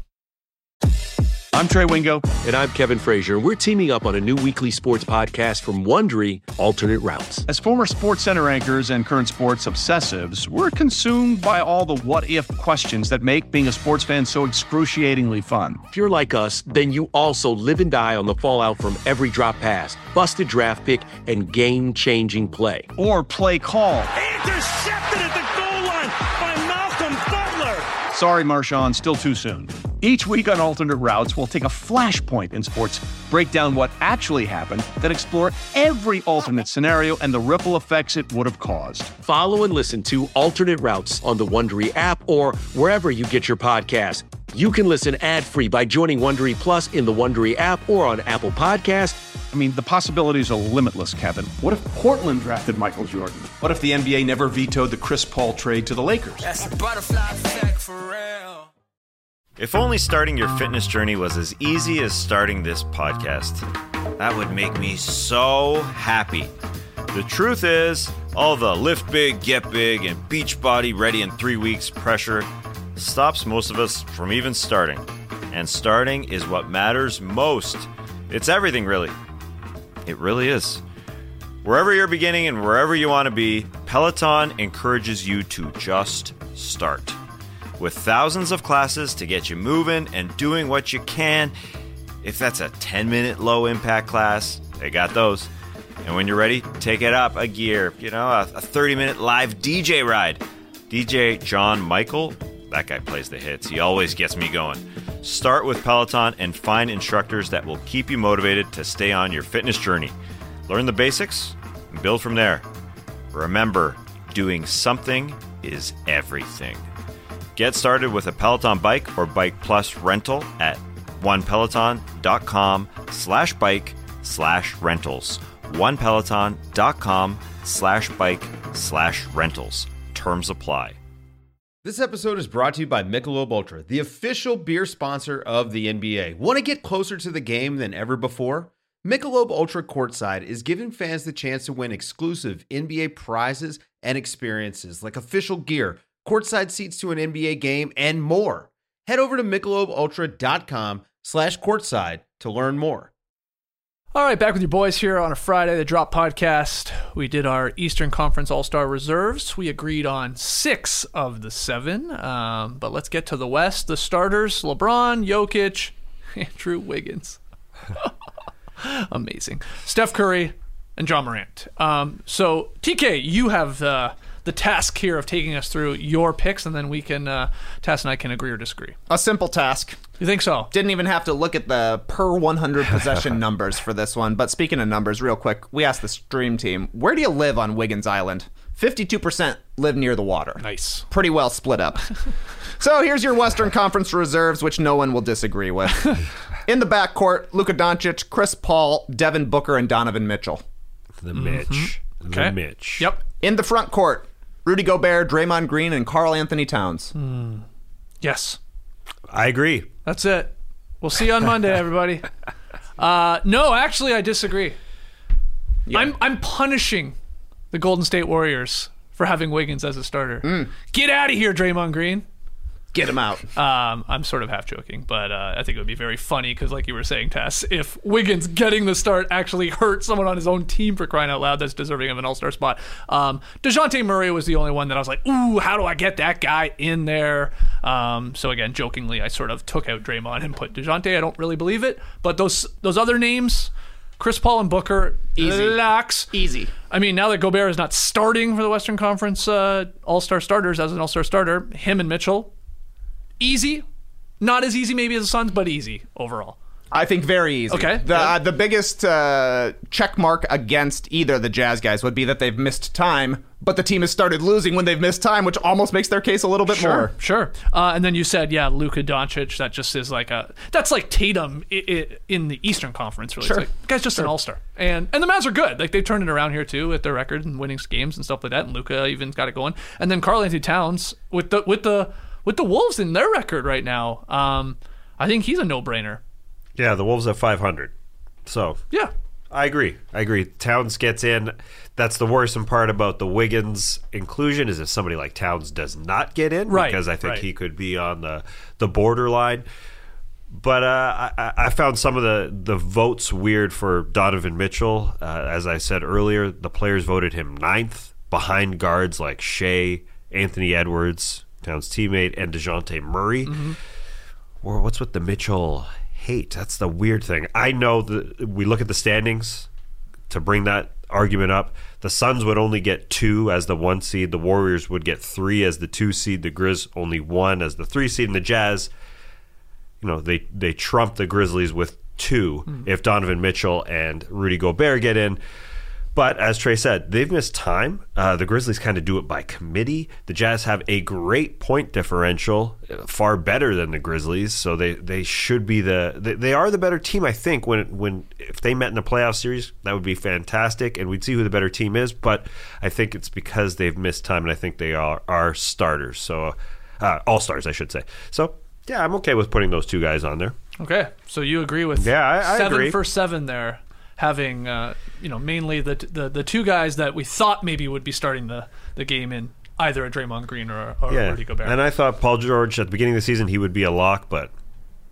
I'm Trey Wingo. And I'm Kevin Frazier. We're teaming up on a new weekly sports podcast from Wondery, Alternate Routes. As former Sports Center anchors and current sports obsessives, we're consumed by all the what-if questions that make being a sports fan so excruciatingly fun. If you're like us, then you also live and die on the fallout from every drop pass, busted draft pick, and game-changing play. Or play call. Intercepted at the goal line by Malcolm Butler. Sorry, Marshawn, still too soon. Each week on Alternate Routes, we'll take a flashpoint in sports, break down what actually happened, then explore every alternate scenario and the ripple effects it would have caused. Follow and listen to Alternate Routes on the Wondery app or wherever you get your podcast. You can listen ad-free by joining Wondery Plus in the Wondery app or on Apple Podcasts. I mean, the possibilities are limitless, Kevin. What if Portland drafted Michael Jordan? What if the N B A never vetoed the Chris Paul trade to the Lakers? That's a butterfly effect for real. If only starting your fitness journey was as easy as starting this podcast. That would make me so happy. The truth is, all the lift big, get big, and beach body ready in three weeks pressure stops most of us from even starting. and starting is what matters most. It's everything, really. It really is. Wherever you're beginning and wherever you want to be, Peloton encourages you to just start. With thousands of classes to get you moving and doing what you can. If that's a ten-minute low-impact class, they got those. And when you're ready, take it up a gear. You know, a thirty-minute live D J ride. D J John Michael, that guy plays the hits. He always gets me going. Start with Peloton and find instructors that will keep you motivated to stay on your fitness journey. Learn the basics and build from there. Remember, doing something is everything. Get started with a Peloton bike or Bike Plus rental at onepeloton.com slash bike slash rentals. onepeloton.com slash bike slash rentals. Terms apply. This episode is brought to you by Michelob Ultra, the official beer sponsor of the N B A. Want to get closer to the game than ever before? Michelob Ultra Courtside is giving fans the chance to win exclusive N B A prizes and experiences like official gear, courtside seats to an N B A game, and more. Head over to michelobultra.com slash courtside to learn more. All right, back with your boys here on a Friday, the Drop Podcast. We did our Eastern Conference All-Star Reserves. We agreed on six of the seven, um, but let's get to the West. The starters, LeBron, Jokic, Andrew Wiggins. Amazing. Steph Curry and John Morant. Um, so, T K, you have uh, the task here of taking us through your picks, and then we can, uh, Tass and I can agree or disagree. A simple task. You think so? Didn't even have to look at the per one hundred possession numbers for this one. But speaking of numbers, real quick, we asked the stream team, where do you live on Wiggins Island? fifty-two percent live near the water. Nice. Pretty well split up. So here's your Western Conference reserves, which no one will disagree with. In the backcourt, Luka Doncic, Chris Paul, Devin Booker, and Donovan Mitchell. The Mitch. Mm-hmm. The Okay. Mitch. Yep. In the front court, Rudy Gobert, Draymond Green, and Karl Anthony Towns. Mm. Yes. I agree. That's it. We'll see you on Monday, everybody. Uh, no, actually, I disagree. Yeah. I'm I'm punishing the Golden State Warriors for having Wiggins as a starter. Mm. Get out of here, Draymond Green. Get him out. Um, I'm sort of half joking, but uh, I think it would be very funny because, like you were saying, Tess, if Wiggins getting the start actually hurt someone on his own team for crying out loud that's deserving of an all-star spot. Um, DeJounte Murray was the only one that I was like, ooh, how do I get that guy in there? Um, so again, jokingly, I sort of took out Draymond and put DeJounte. I don't really believe it, but those those other names, Chris Paul and Booker, Easy. relax. Easy. I mean, now that Gobert is not starting for the Western Conference uh, all-star starters as an all-star starter, him and Mitchell, easy. Not as easy maybe as the Suns, but easy overall. I think very easy. Okay. The uh, the biggest uh, check mark against either of the Jazz guys would be that they've missed time, but the team has started losing when they've missed time, which almost makes their case a little bit Sure, more. sure. Uh, and then you said, yeah, Luka Doncic. That just is like a that's like Tatum i- i- in the Eastern Conference. Really, Sure. It's like, the guy's just an all star, and and the Mavs are good. Like they've turned it around here too with their record and winning games and stuff like that. And Luka even got it going. And then Karl Anthony Towns with the with the with the Wolves in their record right now. Um, I think he's a no brainer. Yeah, the Wolves have five hundred. So, Yeah. I agree. I agree. Towns gets in. That's the worrisome part about the Wiggins inclusion is if somebody like Towns does not get in, Right, because I think right. he could be on the, the borderline. But uh, I, I found some of the, the votes weird for Donovan Mitchell. Uh, as I said earlier, the players voted him ninth behind guards like Shea, Anthony Edwards, Towns' teammate, and DeJounte Murray. Mm-hmm. Or what's with the Mitchell hate? That's the weird thing. I know that we look at the standings to bring that argument up. The Suns would only get two as the one seed. The Warriors would get three as the two seed. The Grizz only one as the three seed. And the Jazz, you know, they, they trump the Grizzlies with two mm. if Donovan Mitchell and Rudy Gobert get in. But as Trey said, they've missed time. Uh, the Grizzlies kind of do it by committee. The Jazz have a great point differential, far better than the Grizzlies. So they, they should be the they, they are the better team. I think when when if they met in a playoff series, that would be fantastic, and we'd see who the better team is. But I think it's because they've missed time, and I think they are are starters. So uh, all stars, I should say. So yeah, I'm okay with putting those two guys on there. Okay, so you agree with yeah, I, I seven agree. for seven there, having uh, you know mainly the, the the two guys that we thought maybe would be starting the, the game in either a Draymond Green or, or Yeah, Rudy Gobert. and I thought Paul George at the beginning of the season he would be a lock, but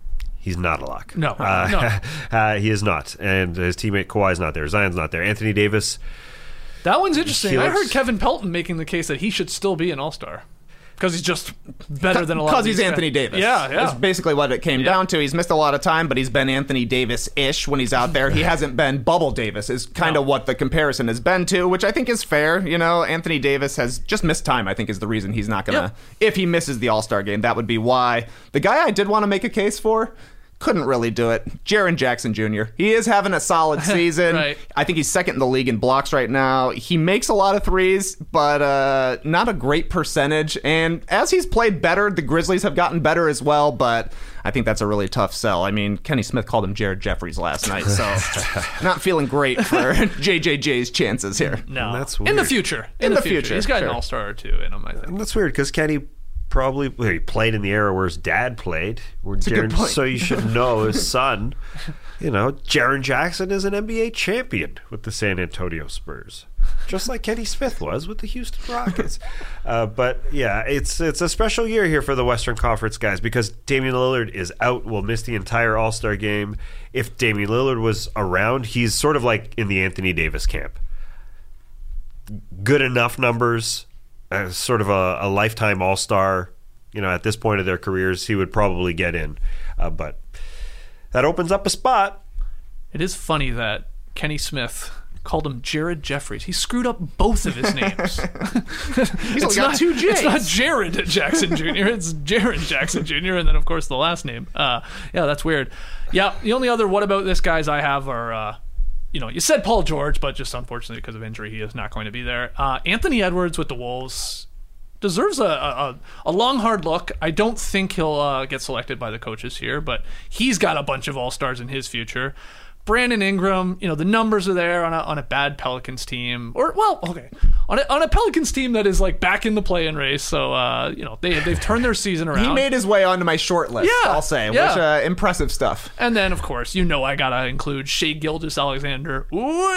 He's not a lock. No, uh, no. uh, he is not. And his teammate Kawhi's not there. Zion's not there. Anthony Davis. That one's interesting. He I looks- heard Kevin Pelton making the case that he should still be an All-Star. Because he's just better than a lot Because of he's these Anthony guys. Davis. Yeah, yeah. That's basically what it came Yeah. down to. He's missed a lot of time, but he's been Anthony Davis-ish when he's out there. He hasn't been Bubble Davis is kind of No. what the comparison has been to, which I think is fair. You know, Anthony Davis has just missed time, I think is the reason he's not going to... Yep. If he misses the All-Star game, that would be why. The guy I did want to make a case for... Couldn't really do it. Jaren Jackson Junior He is having a solid season. Right. I think he's second in the league in blocks right now. He makes a lot of threes, but uh, not a great percentage. And as he's played better, the Grizzlies have gotten better as well, but I think that's a really tough sell. I mean, Kenny Smith called him Jared Jeffries last night, so not feeling great for J J J's chances here. No. That's In the weird. future. In the future, He's got sure. an All-Star or two in him, I think. And that's weird because Kenny probably well, he played in the era where his dad played. Where a good Jaren, point. so you should know his son. You know, Jaren Jackson is an N B A champion with the San Antonio Spurs, just like Kenny Smith was with the Houston Rockets. uh, but yeah, it's it's a special year here for the Western Conference guys because Damian Lillard is out. Will miss the entire All-Star game. If Damian Lillard was around, he's sort of like in the Anthony Davis camp. Good enough numbers. Uh, sort of a, a lifetime all-star, you know, at this point of their careers, he would probably get in. Uh, but that opens up a spot. It is funny that Kenny Smith called him Jared Jeffries. He screwed up both of his names. He's only got not, two J's. It's not Jared Jackson Junior It's Jaren Jackson Junior And then, of course, the last name. Uh, yeah, that's weird. Yeah, the only other what about this guys I have are... Uh, You know, you said Paul George, but just unfortunately because of injury, he is not going to be there. Uh, Anthony Edwards with the Wolves deserves a, a, a long, hard look. I don't think he'll uh, get selected by the coaches here, but he's got a bunch of all-stars in his future. Brandon Ingram, you know, the numbers are there on a, on a bad Pelicans team. Or, well, okay, on a, on a Pelicans team that is, like, back in the play-in race. So, uh, you know, they, they've turned their season around. He made his way onto my short list, Yeah, I'll say, yeah. which uh, impressive stuff. And then, of course, you know I gotta include Shai Gilgeous-Alexander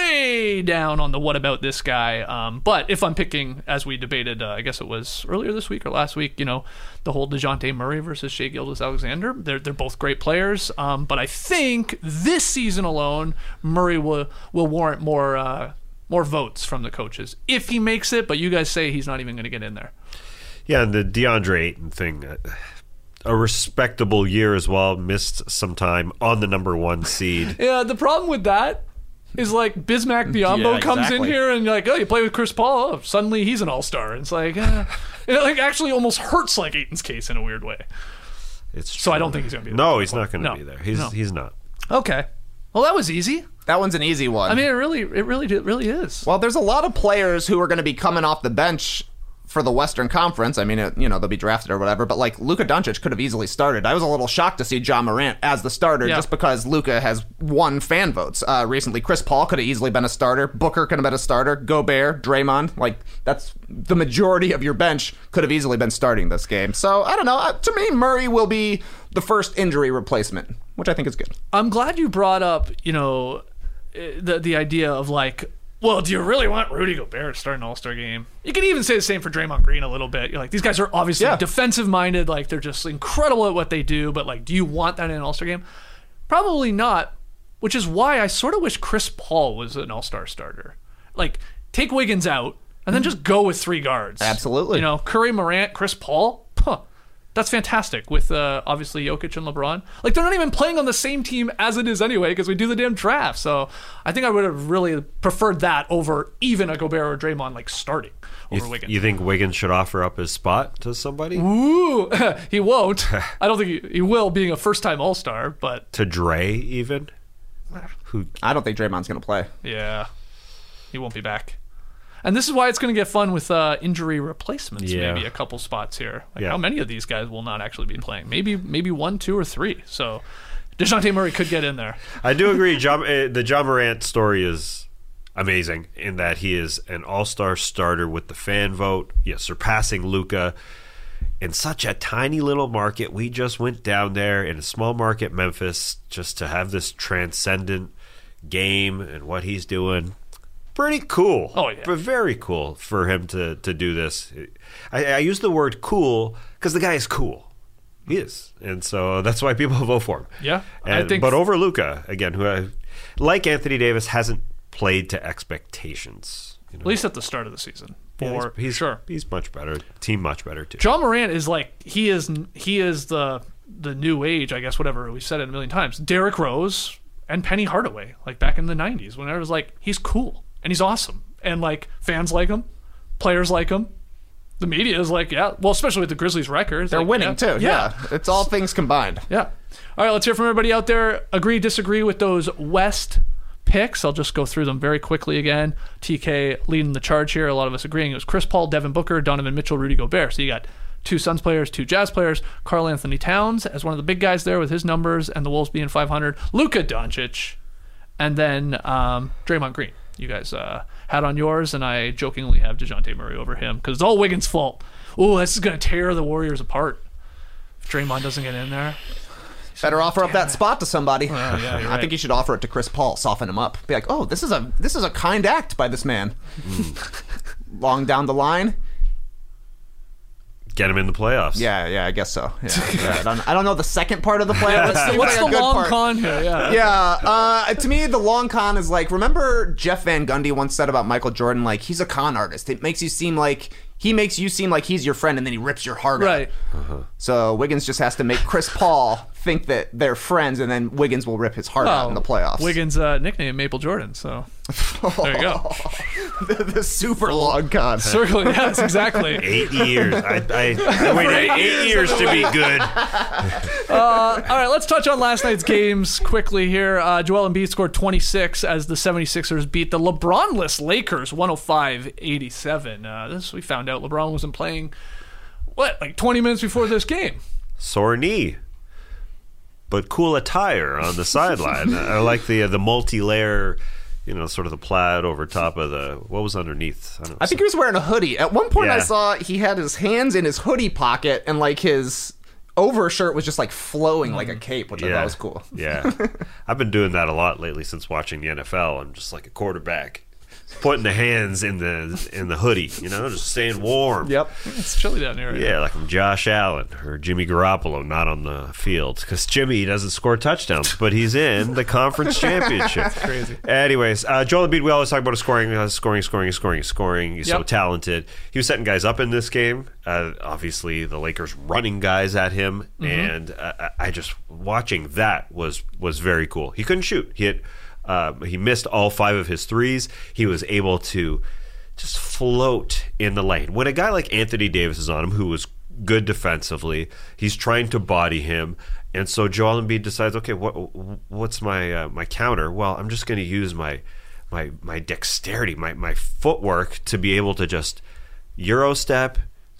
way down on the what about this guy. Um, but if I'm picking, as we debated, uh, I guess it was earlier this week or last week, you know, the whole DeJounte Murray versus Shai Gilgeous-Alexander, they're, they're both great players. Um, but I think this season alone, Murray will will warrant more uh, more votes from the coaches if he makes it. But you guys say he's not even going to get in there. Yeah, and the DeAndre Ayton thing, uh, a respectable year as well. Missed some time on the number one seed. Yeah, the problem with that is like Bismack Biyombo Yeah, comes in exactly. here and you're like, oh, you play with Chris Paul, oh, suddenly he's an all-star. And it's like, uh, it like actually almost hurts like Ayton's case in a weird way. It's So I true. don't think he's going to be there. No, he's not going to No. be there. He's No. he's not. Okay. Well, that was easy. That one's an easy one. I mean, it really, it really, it really is. Well, there's a lot of players who are going to be coming off the bench for the Western Conference. I mean, it, you know, they'll be drafted or whatever, but like Luka Doncic could have easily started. I was a little shocked to see Ja Morant as the starter Yeah. just because Luka has won fan votes uh, recently. Chris Paul could have easily been a starter. Booker could have been a starter. Gobert, Draymond, like that's the majority of your bench could have easily been starting this game. So I don't know. Uh, to me, Murray will be the first injury replacement, which I think is good. I'm glad you brought up, you know, the the idea of like, well, do you really want Rudy Gobert to start an All-Star game? You can even say the same for Draymond Green a little bit. You're like, these guys are obviously Yeah. defensive-minded, like they're just incredible at what they do, but like, do you want that in an All-Star game? Probably not, which is why I sort of wish Chris Paul was an All-Star starter. Like, take Wiggins out, and then just go with three guards. Absolutely. You know, Curry, Morant, Chris Paul, huh. That's fantastic with uh, obviously Jokic and LeBron. Like they're not even playing on the same team as it is anyway because we do the damn draft. So I think I would have really preferred that over even a Gobert or Draymond like starting You, over th- Wiggins. you think Wiggins should offer up his spot to somebody? Ooh, he won't. I don't think he, he will, being a first-time All-Star. But To Dre, even? Who? I don't think Draymond's going to play. yeah, he won't be back. And this is why it's going to get fun with uh, injury replacements. Yeah. Maybe a couple spots here. Like Yeah. how many of these guys will not actually be playing? Maybe maybe one, two, or three. So DeJounte Murray could get in there. I do agree. John, uh, the Ja Morant story is amazing in that he is an all-star starter with the fan vote, yeah, surpassing Luka. In such a tiny little market, we just went down there in a small market, Memphis, just to have this transcendent game and what he's doing. Pretty cool. Oh, yeah. But very cool for him to, to do this. I, I use the word cool because the guy is cool. He is. And so that's why people vote for him. Yeah. And, I think but over Luka, again, who, I, like Anthony Davis, hasn't played to expectations. You know? At least at the start of the season. Yeah, For he's, he's, sure. He's much better. Team much better, too. John Morant is like, he is he is the the new age, I guess, whatever. We've said it a million times. Derrick Rose and Penny Hardaway, like back in the nineties, when it was like, he's cool and he's awesome. And like, fans like him, players like him. The media is like, yeah, well, especially with the Grizzlies records. They're like, winning, yeah, too. Yeah. yeah. It's all things combined. Yeah. All right, let's hear from everybody out there. Agree, disagree with those West picks. I'll just go through them very quickly again. T K leading the charge here. A lot of us agreeing. It was Chris Paul, Devin Booker, Donovan Mitchell, Rudy Gobert. So you got two Suns players, two Jazz players. Karl Anthony Towns as one of the big guys there with his numbers and the Wolves being five hundred. Luka Doncic. And then um, Draymond Green. You guys uh, had on yours, and I jokingly have DeJounte Murray over him because it's all Wiggins' fault. Oh, this is going to tear the Warriors apart if Draymond doesn't get in there. Better offer up that spot to somebody. Uh, yeah, you're right. I think you should offer it to Chris Paul, soften him up. Be like, oh, this is a this is a kind act by this man. Mm. Long down the line. Get him in the playoffs. Yeah, yeah, I guess so. Yeah, yeah, I, don't, I don't know the second part of the playoffs. What's, what's like the long part. con here? Yeah, yeah. Uh, to me, the long con is like, remember Jeff Van Gundy once said about Michael Jordan, like, he's a con artist. It makes you seem like he makes you seem like he's your friend, and then he rips your heart right. out. Uh-huh. So Wiggins just has to make Chris Paul think that they're friends, and then Wiggins will rip his heart well, out in the playoffs. Wiggins' uh, nickname Maple Jordan, so there you go. the, the super long con. Circle, yes, exactly. Eight years. I, I, I waited eight, eight years to be good. uh, all right, let's touch on last night's games quickly here. Uh, Joel Embiid scored twenty-six as the seventy-sixers beat the LeBron-less Lakers one oh five eighty-seven. Uh, this we found out LeBron wasn't playing, what, like twenty minutes before this game. Sore knee. But cool attire on the sideline. I like the uh, the multi-layer, you know, sort of the plaid over top of the, what was underneath? I, don't know, I think he was wearing a hoodie. At one point yeah. I saw he had his hands in his hoodie pocket and like his overshirt was just like flowing like a cape, which yeah. I thought was cool. Yeah. I've been doing that a lot lately since watching the N F L. I'm just like a quarterback. Putting the hands in the in the hoodie, you know, just staying warm. Yep. It's chilly down here right Yeah, now. like I'm Josh Allen or Jimmy Garoppolo, not on the field. Because Jimmy doesn't score touchdowns, but he's in the conference championship. That's crazy. Anyways, uh, Joel Embiid, we always talk about his scoring, uh, scoring, scoring, scoring, scoring. He's Yep. so talented. He was setting guys up in this game. Uh, obviously, the Lakers running guys at him. Mm-hmm. And uh, I just, watching that was was very cool. He couldn't shoot. He had... Uh, he missed all five of his threes. He was able to just float in the lane. When a guy like Anthony Davis is on him, who was good defensively, he's trying to body him. And so Joel Embiid decides, okay, what what's my uh, my counter? Well, I'm just going to use my my my dexterity, my my footwork to be able to just Euro step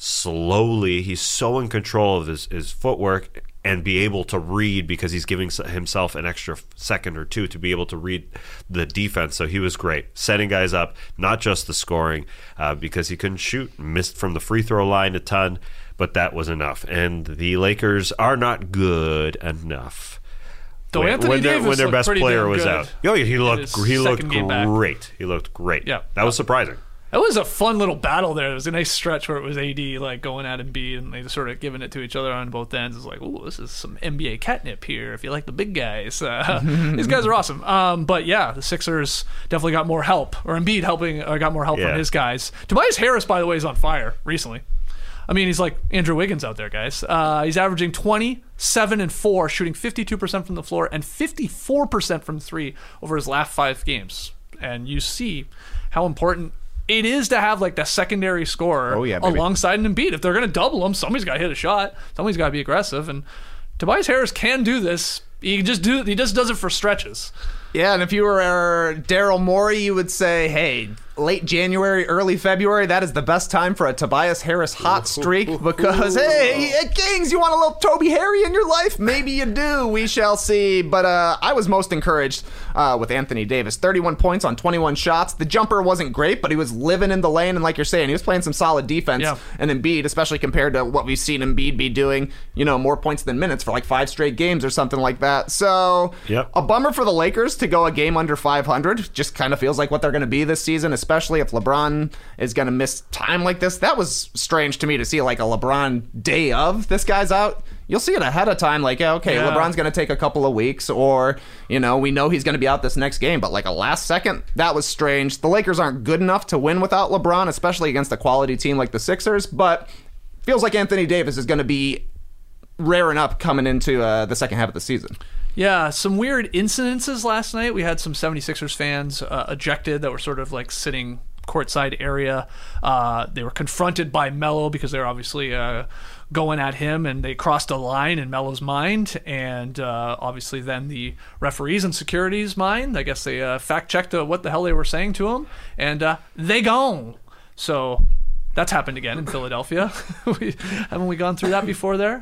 slowly. He's so in control of his, his footwork. And be able to read because he's giving himself an extra second or two to be able to read the defense. So he was great, setting guys up, not just the scoring, uh, because he couldn't shoot, missed from the free throw line a ton, but that was enough. And the Lakers are not good enough. Though when, Anthony when, their, Davis when their looked best pretty player damn was good out, oh, yeah, he in looked his he looked second game back. great. He looked great. Yeah, that was surprising. It was a fun little battle there. It was a nice stretch where it was A D like going at Embiid and they just sort of giving it to each other on both ends. It's like, oh, this is some N B A catnip here. If you like the big guys, uh, these guys are awesome. Um, but yeah, the Sixers definitely got more help, or Embiid helping, or got more help Yeah. from his guys. Tobias Harris, by the way, is on fire recently. I mean, he's like Andrew Wiggins out there, guys. Uh, he's averaging twenty-seven and four, shooting fifty-two percent from the floor and fifty-four percent from three over his last five games. And you see how important it is to have like the secondary scorer oh, yeah, baby. alongside an Embiid. If they're going to double him, somebody's got to hit a shot. Somebody's got to be aggressive. And Tobias Harris can do this. He can just do. He just does it for stretches. Yeah, and if you were Daryl Morey, you would say, hey, late January, early February, that is the best time for a Tobias Harris hot streak because, hey, Kings, you want a little Toby Harry in your life? Maybe you do. We shall see. But uh, I was most encouraged uh, with Anthony Davis. thirty-one points on twenty-one shots. The jumper wasn't great, but he was living in the lane, and like you're saying, he was playing some solid defense. Yeah. And Embiid, especially compared to what we've seen Embiid be doing, you know, more points than minutes for like five straight games or something like that. So Yep. a bummer for the Lakers. to go a game under five hundred. Just kind of feels like what they're going to be this season, especially if LeBron is going to miss time like this. That was strange to me to see like a LeBron day of this guy's out. You'll see it ahead of time, like, okay, yeah. LeBron's going to take a couple of weeks, or, you know, we know he's going to be out this next game, but like a last second, that was strange. The Lakers aren't good enough to win without LeBron, especially against a quality team like the Sixers, but feels like Anthony Davis is going to be raring up coming into uh, the second half of the season. Yeah, some weird incidences last night. We had some seventy-sixers fans uh, ejected that were sort of like sitting courtside area. Uh, they were confronted by Melo because they were obviously uh, going at him, and they crossed a line in Melo's mind, and uh, obviously then the referees and security's mind. I guess they uh, fact-checked uh, what the hell they were saying to him, and uh, they gone. So that's happened again in Philadelphia. we, haven't we gone through that before there?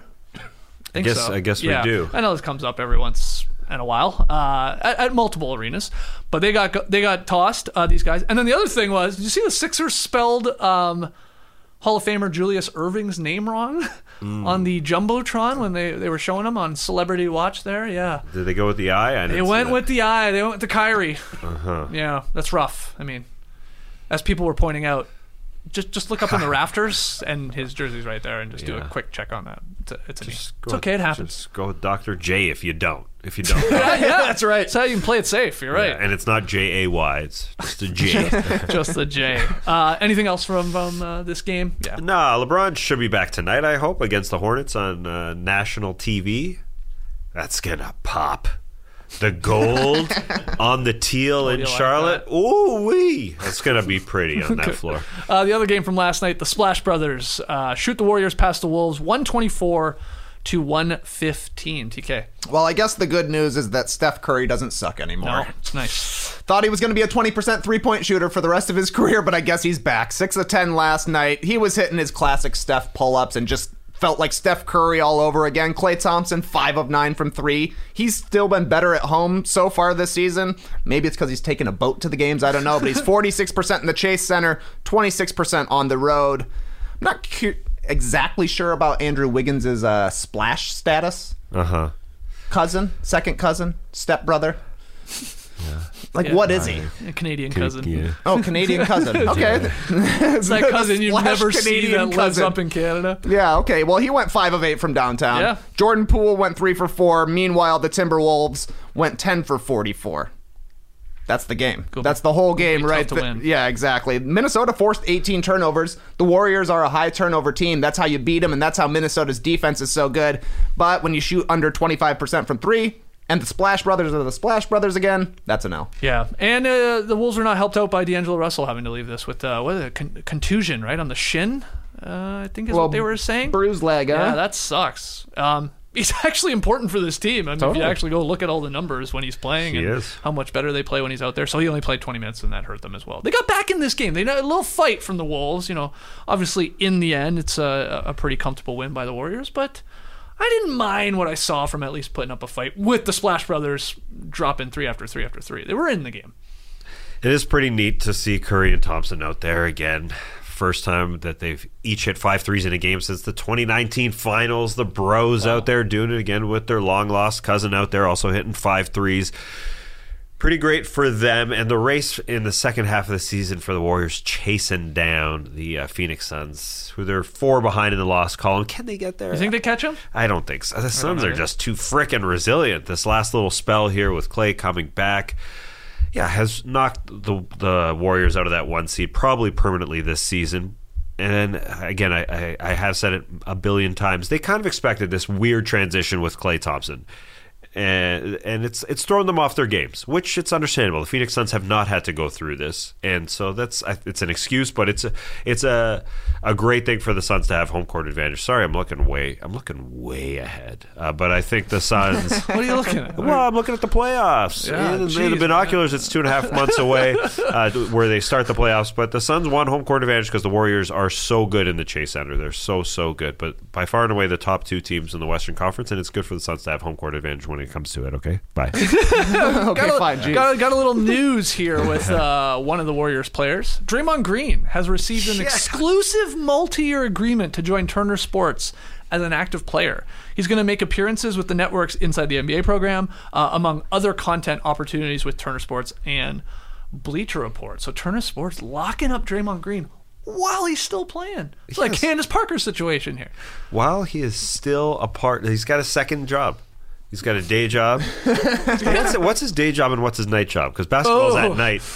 I, think I guess so. I guess yeah. we do. I know this comes up every once in a while uh, at, at multiple arenas, but they got they got tossed, uh, these guys. And then the other thing was, did you see the Sixers spelled um, Hall of Famer Julius Erving's name wrong mm. on the Jumbotron when they, they were showing him on Celebrity Watch there? Yeah. Did they go with the eye? I they went with the eye. They went with the Kyrie. Uh-huh. Yeah, that's rough. I mean, as people were pointing out, Just just look up in the rafters, and his jersey's right there, and just yeah. do a quick check on that. It's, a, it's, a just it's okay, it happens. Just go with Doctor J if you don't. If you don't. yeah, yeah, that's right. That's how you can play it safe. You're right. Yeah, and it's not J A Y. It's just a J. just the J. Uh, anything else from, from uh, this game? Yeah. Nah, LeBron should be back tonight, I hope, against the Hornets on uh, national T V. That's going to pop. The gold on the teal in Charlotte. Like Ooh wee! That's gonna be pretty on that floor. Uh, the other game from last night, the Splash Brothers uh, shoot the Warriors past the Wolves, one twenty-four to one fifteen. T K. Well, I guess the good news is that Steph Curry doesn't suck anymore. No, it's nice. Thought he was going to be a twenty percent three-point shooter for the rest of his career, but I guess he's back. six of ten last night. He was hitting his classic Steph pull-ups and just felt like Steph Curry all over again. Klay Thompson, five of nine from three. He's still been better at home so far this season. Maybe it's because he's taken a boat to the games. I don't know. But he's forty-six percent in the Chase Center, twenty-six percent on the road. I'm not cu- exactly sure about Andrew Wiggins' uh, splash status. Uh-huh. Cousin, second cousin, stepbrother. Yeah. Like, yeah. what is he? A Canadian cousin. Yeah. Oh, Canadian cousin. Okay. It's that cousin you never see that lives cousin. up in Canada. Yeah, okay. Well, he went five of eight from downtown. Yeah. Jordan Poole went three for four. Meanwhile, the Timberwolves went ten for forty-four. That's the game. Cool. That's the whole game, It'll be right? tough to win. Yeah, exactly. Minnesota forced eighteen turnovers. The Warriors are a high turnover team. That's how you beat them, and that's how Minnesota's defense is so good. But when you shoot under twenty-five percent from three, and the Splash Brothers are the Splash Brothers again, that's a no. Yeah, and uh, the Wolves were not helped out by D'Angelo Russell having to leave this with uh, what is it, con- contusion, right, on the shin, uh, I think is well, what they were saying. Bruised leg, huh? Yeah, that sucks. Um, he's actually important for this team. I mean, totally. If you actually go look at all the numbers when he's playing He and is. how much better they play when he's out there. So he only played twenty minutes, and that hurt them as well. They got back in this game. They had a little fight from the Wolves. You know, obviously in the end, it's a, a pretty comfortable win by the Warriors, but I didn't mind what I saw from at least putting up a fight with the Splash Brothers dropping three after three after three. They were in the game. It is pretty neat to see Curry and Thompson out there again. First time that they've each hit five threes in a game since the twenty nineteen finals. The bros wow. out there doing it again with their long-lost cousin out there also hitting five threes. Pretty great for them. And the race in the second half of the season for the Warriors chasing down the uh, Phoenix Suns, who they're four behind in the loss column. Can they get there? You think they catch them? I don't think so. The Suns know, are yeah. just too frickin' resilient. This last little spell here with Klay coming back, yeah, has knocked the the Warriors out of that one seed probably permanently this season. And again, I, I, I have said it a billion times. They kind of expected this weird transition with Klay Thompson. And and it's it's thrown them off their games, which it's understandable. The Phoenix Suns have not had to go through this, and so that's it's an excuse, but it's a it's a a great thing for the Suns to have home court advantage. Sorry, I'm looking way I'm looking way ahead, uh, but I think the Suns. What are you looking at? Well, I'm looking at the playoffs. Yeah, in, geez, in the binoculars, man. It's two and a half months away uh, where they start the playoffs. But the Suns won home court advantage because the Warriors are so good in the Chase Center. They're so so good, but by far and away the top two teams in the Western Conference, and it's good for the Suns to have home court advantage when it comes to it. Okay, bye. Okay, got a, fine. Geez. Got, a, got a little news here with uh, one of the Warriors players. Draymond Green has received an Yeah. exclusive multi-year agreement to join Turner Sports as an active player. He's going to make appearances with the networks inside the N B A program, uh, among other content opportunities with Turner Sports and Bleacher Report. So Turner Sports locking up Draymond Green while he's still playing. It's like Yes. Candace Parker situation here. While he is still a part, he's got a second job. He's got a day job. what's, what's his day job and what's his night job? Because basketball's Oh. at night.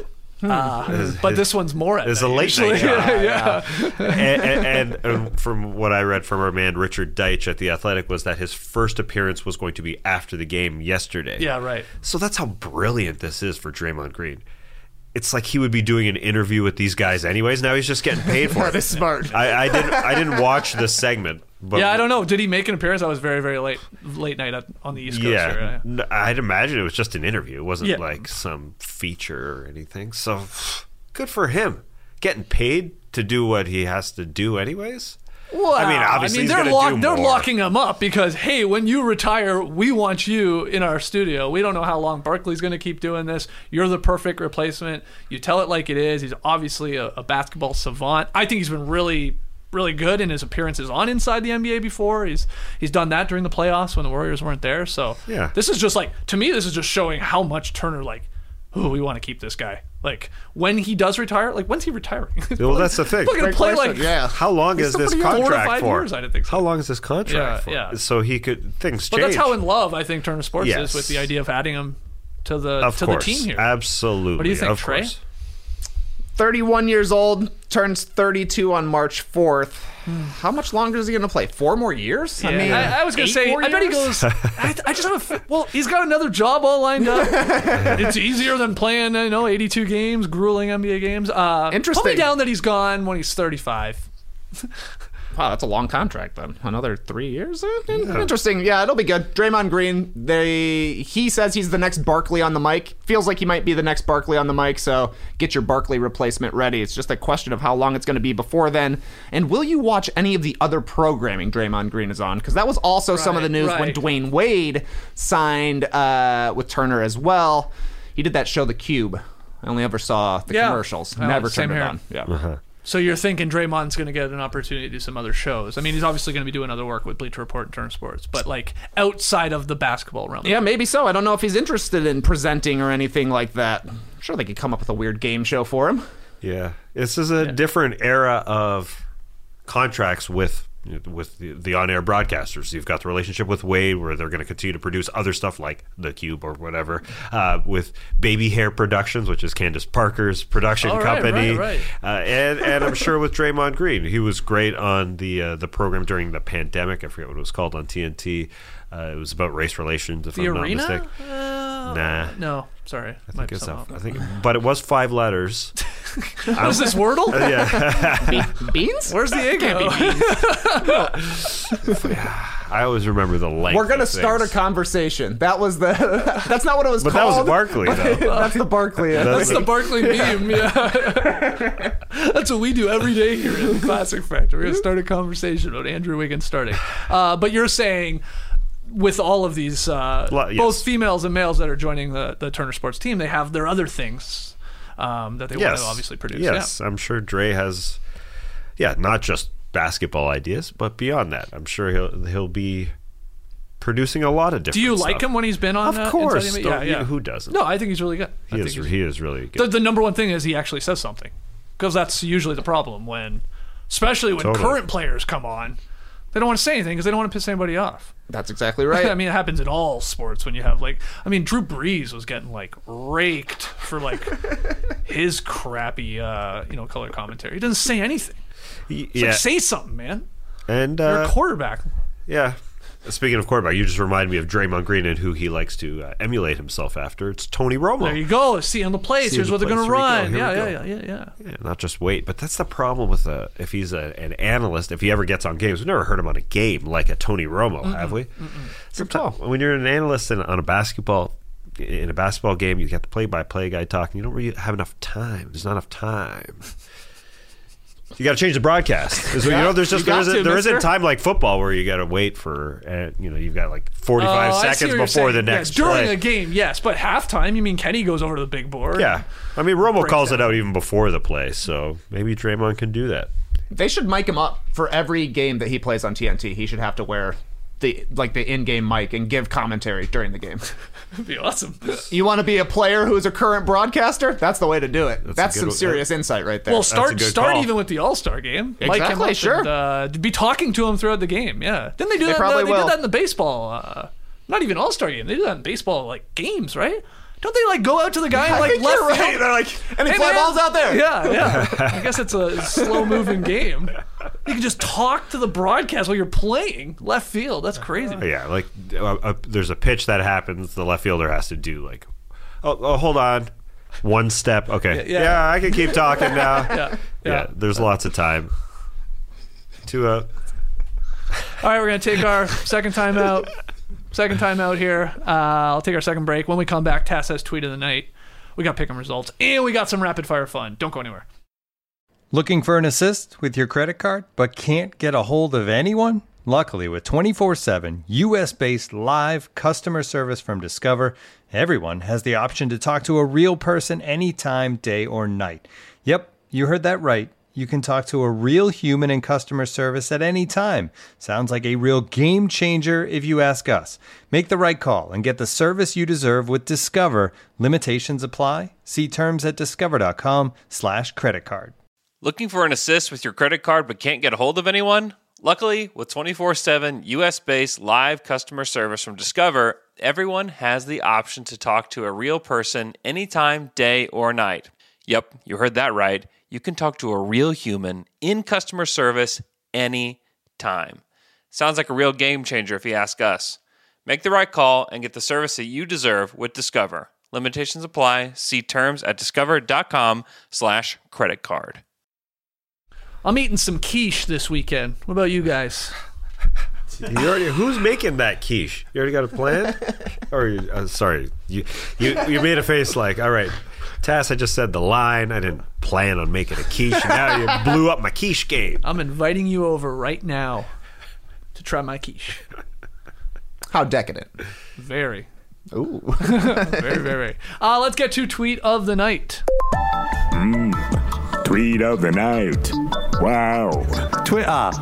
Uh, His- but his- this one's more at It's a night, late usually. night job. yeah. and, and, and um, from what I read from our man Richard Deitch at The Athletic was that his first appearance was going to be after the game yesterday. Yeah, right. So that's how brilliant this is for Draymond Green. It's like he would be doing an interview with these guys anyways. Now he's just getting paid for it. That is smart. I, I didn't. I didn't watch this segment. But Yeah, I don't know. Did he make an appearance? I was very, very late late night at, on the East Coast. Yeah, here. N- I'd imagine it was just an interview. It wasn't Yeah. like some feature or anything. So good for him, getting paid to do what he has to do anyways. Well, I mean, obviously I mean, he's they're, gonna lock, do they're more. locking him up because, hey, when you retire, we want you in our studio. We don't know how long Barkley's going to keep doing this. You're the perfect replacement. You tell it like it is. He's obviously a, a basketball savant. I think he's been really, really good in his appearances on Inside the N B A before. He's he's done that during the playoffs when the Warriors weren't there. So Yeah. this is just like, to me, this is just showing how much Turner, like, ooh, we want to keep this guy. Like, when he does retire, like, when's he retiring? Well, that's the thing. Look at Great play question. like Yeah. How long He's is still this pretty young. Four to contract five for? years, I didn't think so. How long is this contract Yeah, for? yeah. So he could things But change. that's how in love I think Turner Sports Yes. is with the idea of adding him to the of to course, the team here. absolutely. What do you think, of Trey? course. thirty-one years old, turns thirty-two on March fourth. How much longer is he going to play? Four more years? I Yeah. mean, I, I was going to eight say, more I bet he years? goes. I, I just have a. f- Well, he's got another job all lined up. It's easier than playing, you know, eighty-two games, grueling N B A games. Uh, Put me Interesting. down that he's gone when he's thirty-five. Wow, that's a long contract then. Another three years? Eh, Interesting. Yeah, it'll be good. Draymond Green, they he says he's the next Barkley on the mic. Feels like he might be the next Barkley on the mic, so get your Barkley replacement ready. It's just a question of how long it's going to be before then. And will you watch any of the other programming Draymond Green is on? Because that was also some of the Right, news when right. Dwayne Wade signed uh, with Turner as well. He did that show, The Cube. I only ever saw the Yeah. commercials. Oh, Never same turned it here. on. Yeah. Uh-huh. So you're thinking Draymond's going to get an opportunity to do some other shows? I mean, he's obviously going to be doing other work with Bleacher Report and Turner Sports, but like outside of the basketball realm. Yeah, maybe so. I don't know if he's interested in presenting or anything like that. I'm sure they could come up with a weird game show for him. Yeah, this is a different era of contracts with with the, the on-air broadcasters. You've got the relationship with Wade, where they're going to continue to produce other stuff like The Cube or whatever. Uh, with Baby Hair Productions, which is Candace Parker's production Oh, right, company, right, right. Uh, and and I'm sure with Draymond Green, he was great on the uh, the program during the pandemic. I forget what it was called on T N T. Uh, it was about race relations, if The I'm Arena? not mistaken. Uh, Nah. No, sorry. I think it's a, I think, but it was five letters. What is this, Wordle? Uh, yeah. Be- beans? Where's the egg? I always remember the length. We're gonna of start a things. conversation. That was the. That's not what it was But that called. was Barkley, though. That's the Barkley. That's the Barkley meme. Yeah, that's what we do every day here in the Classic Factor. We're gonna start a conversation about Andrew Wiggins starting. Uh, but you're saying, with all of these, uh, Lo- yes. both females and males that are joining the, the Turner Sports team, they have their other things um, that they want Yes. to obviously produce. Yes, I'm sure Dre has. Yeah, not just basketball ideas, but beyond that, I'm sure he'll he'll be producing a lot of different. Do you like stuff. him when he's been on? Of uh, course. Inside the N B A? Don't- Yeah, yeah. Who doesn't? No, I think he's really good. I He think is. he's- He is really The, good. the number one thing is he actually says something, because that's usually the problem when, especially when Totally. current players come on, they don't want to say anything because they don't want to piss anybody off. That's exactly right. I mean, it happens in all sports when you have like, I mean, Drew Brees was getting like raked for like his crappy, uh, you know, color commentary. He doesn't say anything. Y- It's yeah, like, say something, man. and You're uh, a quarterback. yeah. Speaking of quarterback, you just reminded me of Draymond Green and who he likes to uh, emulate himself after. It's Tony Romo. There you go. See on the plays. See Here's the what they're plays. going to Here we go. run. Here Yeah, we yeah, go. yeah, yeah, yeah. Yeah, not just wait, but that's the problem with uh, if he's a, an analyst. If he ever gets on games, we've never heard him on a game like a Tony Romo, Mm-mm, have we? mm-mm. Sometimes when you're an analyst in, on a basketball in a basketball game, you got the play-by-play guy talking. You don't really have enough time. There's not enough time. You got to change the broadcast. Is- Yeah, you know, there's just you got there, isn't, to, there isn't mister. time like football where you got to wait for uh, you know you've got like forty-five Oh, I see seconds what you're before the saying. Yeah, next during play. a game, yes, but halftime, you mean Kenny goes over to the big board? Yeah, I mean Romo breaks calls it down. out even before the play, so maybe Draymond can do that. They should mic him up for every game that he plays on T N T. He should have to wear the like the in-game mic and give commentary during the game. That'd be awesome. You want to be a player who's a current broadcaster? That's the way to do it. That's, That's some serious insight right there. Well, start start even with the All-Star game. Exactly, mic him up sure. And, uh, be talking to him throughout the game. Yeah, didn't they do They that? probably uh, they will. did that in the baseball. Uh, not even All-Star game. They do that in baseball like games, right? Don't they like go out to the guy and I like think left you're right. field? They're like, any Hey, fly man. balls out there? Yeah, yeah. I guess it's a slow-moving game. You can just talk to the broadcast while you're playing left field. That's crazy. Yeah, like uh, uh, there's a pitch that happens. The left fielder has to do like, oh, oh hold on, one step. Okay, Yeah, yeah, yeah. I can keep talking now. Yeah, yeah, yeah. there's lots of time. Two out. All right, we're going to take our second time out. Second time out here. Uh, I'll take our second break. When we come back, Tass has tweet of the night. We got pick 'em results, and we got some rapid fire fun. Don't go anywhere. Looking for an assist with your credit card, but can't get a hold of anyone? Luckily, with twenty-four seven U S-based live customer service from Discover, everyone has the option to talk to a real person anytime, day or night. Yep, you heard that right. You can talk to a real human in customer service at any time. Sounds like a real game changer if you ask us. Make the right call and get the service you deserve with Discover. Limitations apply. See terms at discover.com slash credit card. Looking for an assist with your credit card but can't get a hold of anyone? Luckily, with twenty-four seven U S-based live customer service from Discover, everyone has the option to talk to a real person anytime, day or night. Yep, you heard that right. You can talk to a real human in customer service any time. Sounds like a real game changer if you ask us. Make the right call and get the service that you deserve with Discover. Limitations apply. See terms at discover.com slash credit card. I'm eating some quiche this weekend. What about you guys? You already, who's making that quiche? You already got a plan? Or you, uh, sorry, you, you you made a face like, all right, Tass, I just said the line. I didn't plan on making a quiche. Now you blew up my quiche game. I'm inviting you over right now to try my quiche. How decadent. Very. Ooh. very, very, very. Uh, let's get to tweet of the night. Mm, tweet of the night. Wow. Twitter.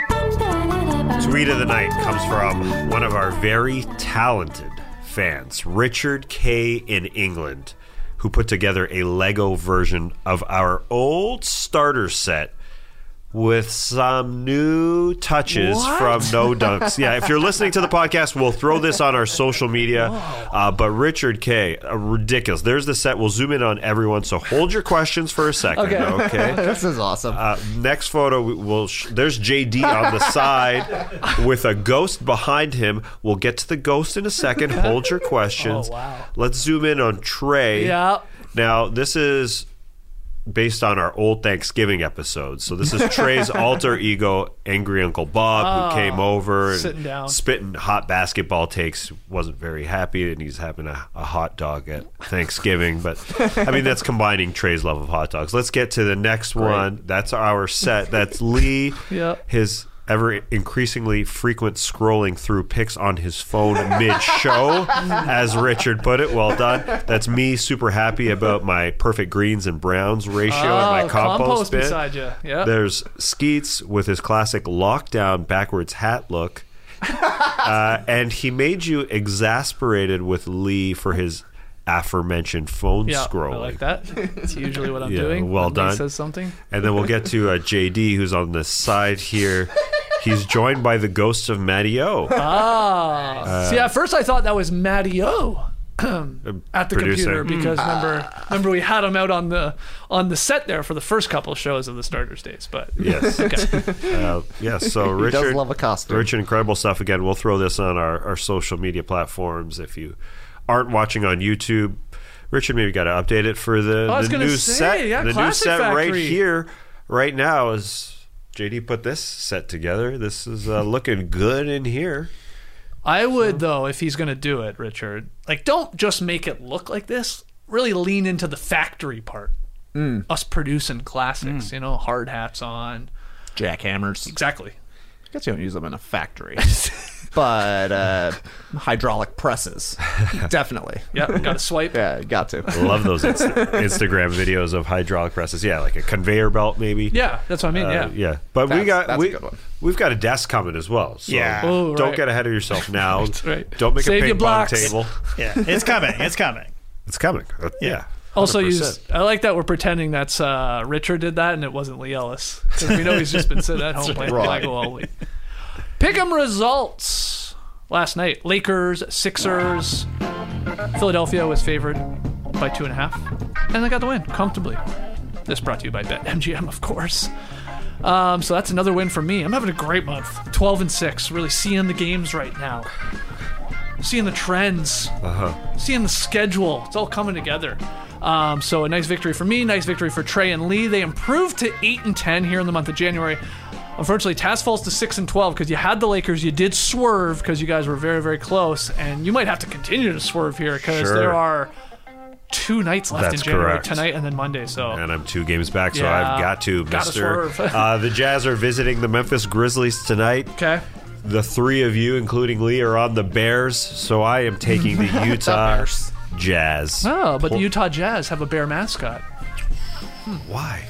Tweet of the night comes from one of our very talented fans, Richard K. in England, who put together a Lego version of our old starter set with some new touches What? from No Dunks. Yeah, if you're listening to the podcast, we'll throw this on our social media. Uh, but Richard K, uh, ridiculous. There's the set. We'll zoom in on everyone. So hold your questions for a second. Okay. Okay. This is awesome. Uh, next photo, we- we'll sh- there's J D on the side with a ghost behind him. We'll get to the ghost in a second. Hold your questions. Oh, wow. Let's zoom in on Trey. Yeah. Now, this is based on our old Thanksgiving episode. So this is Trey's alter ego, Angry Uncle Bob, Oh, who came over and sitting down. spitting hot basketball takes. Wasn't very happy, and he's having a, a hot dog at Thanksgiving. But I mean, that's combining Trey's love of hot dogs. Let's get to the next one. That's our set. That's Lee. Yep. His ever increasingly frequent scrolling through pics on his phone mid-show, as Richard put it. Well done. That's me super happy about my perfect greens and browns ratio Oh, in my compost, compost bin. beside ya. Yep. There's Skeets with his classic lockdown backwards hat look. uh, and he made you exasperated with Lee for his aforementioned phone Yeah, scrolling. I like that. That's usually what I'm Yeah, doing. well when Lee done. says something. And then we'll get to uh, J D, who's on the side here. He's joined by the ghosts of Matty O. Ah. Uh, See, at first I thought that was Matty O at the producer. computer because Mm. remember, remember we had him out on the on the set there for the first couple of shows of the starters days. But Yes. okay. Uh, yes. So He Richard, does love a costume. Richard, incredible stuff. Again, we'll throw this on our, our social media platforms. If you aren't watching on YouTube, Richard, maybe got to update it for the, I was the gonna new say, set. yeah, the new Classic set right Factory. here, right now, is J D put this set together. This is uh, looking good in here. I would though, if he's gonna do it, Richard, like don't just make it look like this. Really lean into the factory part. Mm. Us producing classics, you know, hard hats on, jackhammers. Exactly. I guess you don't use them in a factory. But uh, hydraulic presses, definitely. Yeah, got to swipe. Yeah, got to. I love those Insta- Instagram videos of hydraulic presses. Yeah, like a conveyor belt, maybe. Yeah, that's what I mean. Uh, yeah, yeah. But That's- we got that's a we good one. we've got a desk coming as well. So Yeah. Oh, don't right. get ahead of yourself now. right. Don't make Save a your ping pong blocks. table. Yeah, it's coming. It's coming. It's coming. Uh, yeah. Yeah. Also, one hundred use. percent. I like that we're pretending that's uh, Richard did that and it wasn't Lee Ellis, because we know he's just been sitting at home playing right. Lego all week. Pick 'em results last night: Lakers, Sixers. Philadelphia was favored by two and a half, and they got the win comfortably. This brought to you by BetMGM, of course. Um, so that's another win for me. I'm having a great month. twelve and six. Really seeing the games right now. Seeing the trends. Uh-huh. Seeing the schedule. It's all coming together. Um, so a nice victory for me. Nice victory for Trey and Lee. They improved to eight and ten here in the month of January. Unfortunately, Taz falls to six and twelve because you had the Lakers. You did swerve because you guys were very, very close, and you might have to continue to swerve here because Sure. there are two nights left That's in January, correct. tonight and then Monday. So And I'm two games back, so Yeah. I've got to, Gotta Mister swerve. uh, the Jazz are visiting the Memphis Grizzlies tonight. okay. The three of you, including Lee, are on the Bears, so I am taking the Utah Bears. Jazz. Oh, but the Utah Jazz have a bear mascot. Why?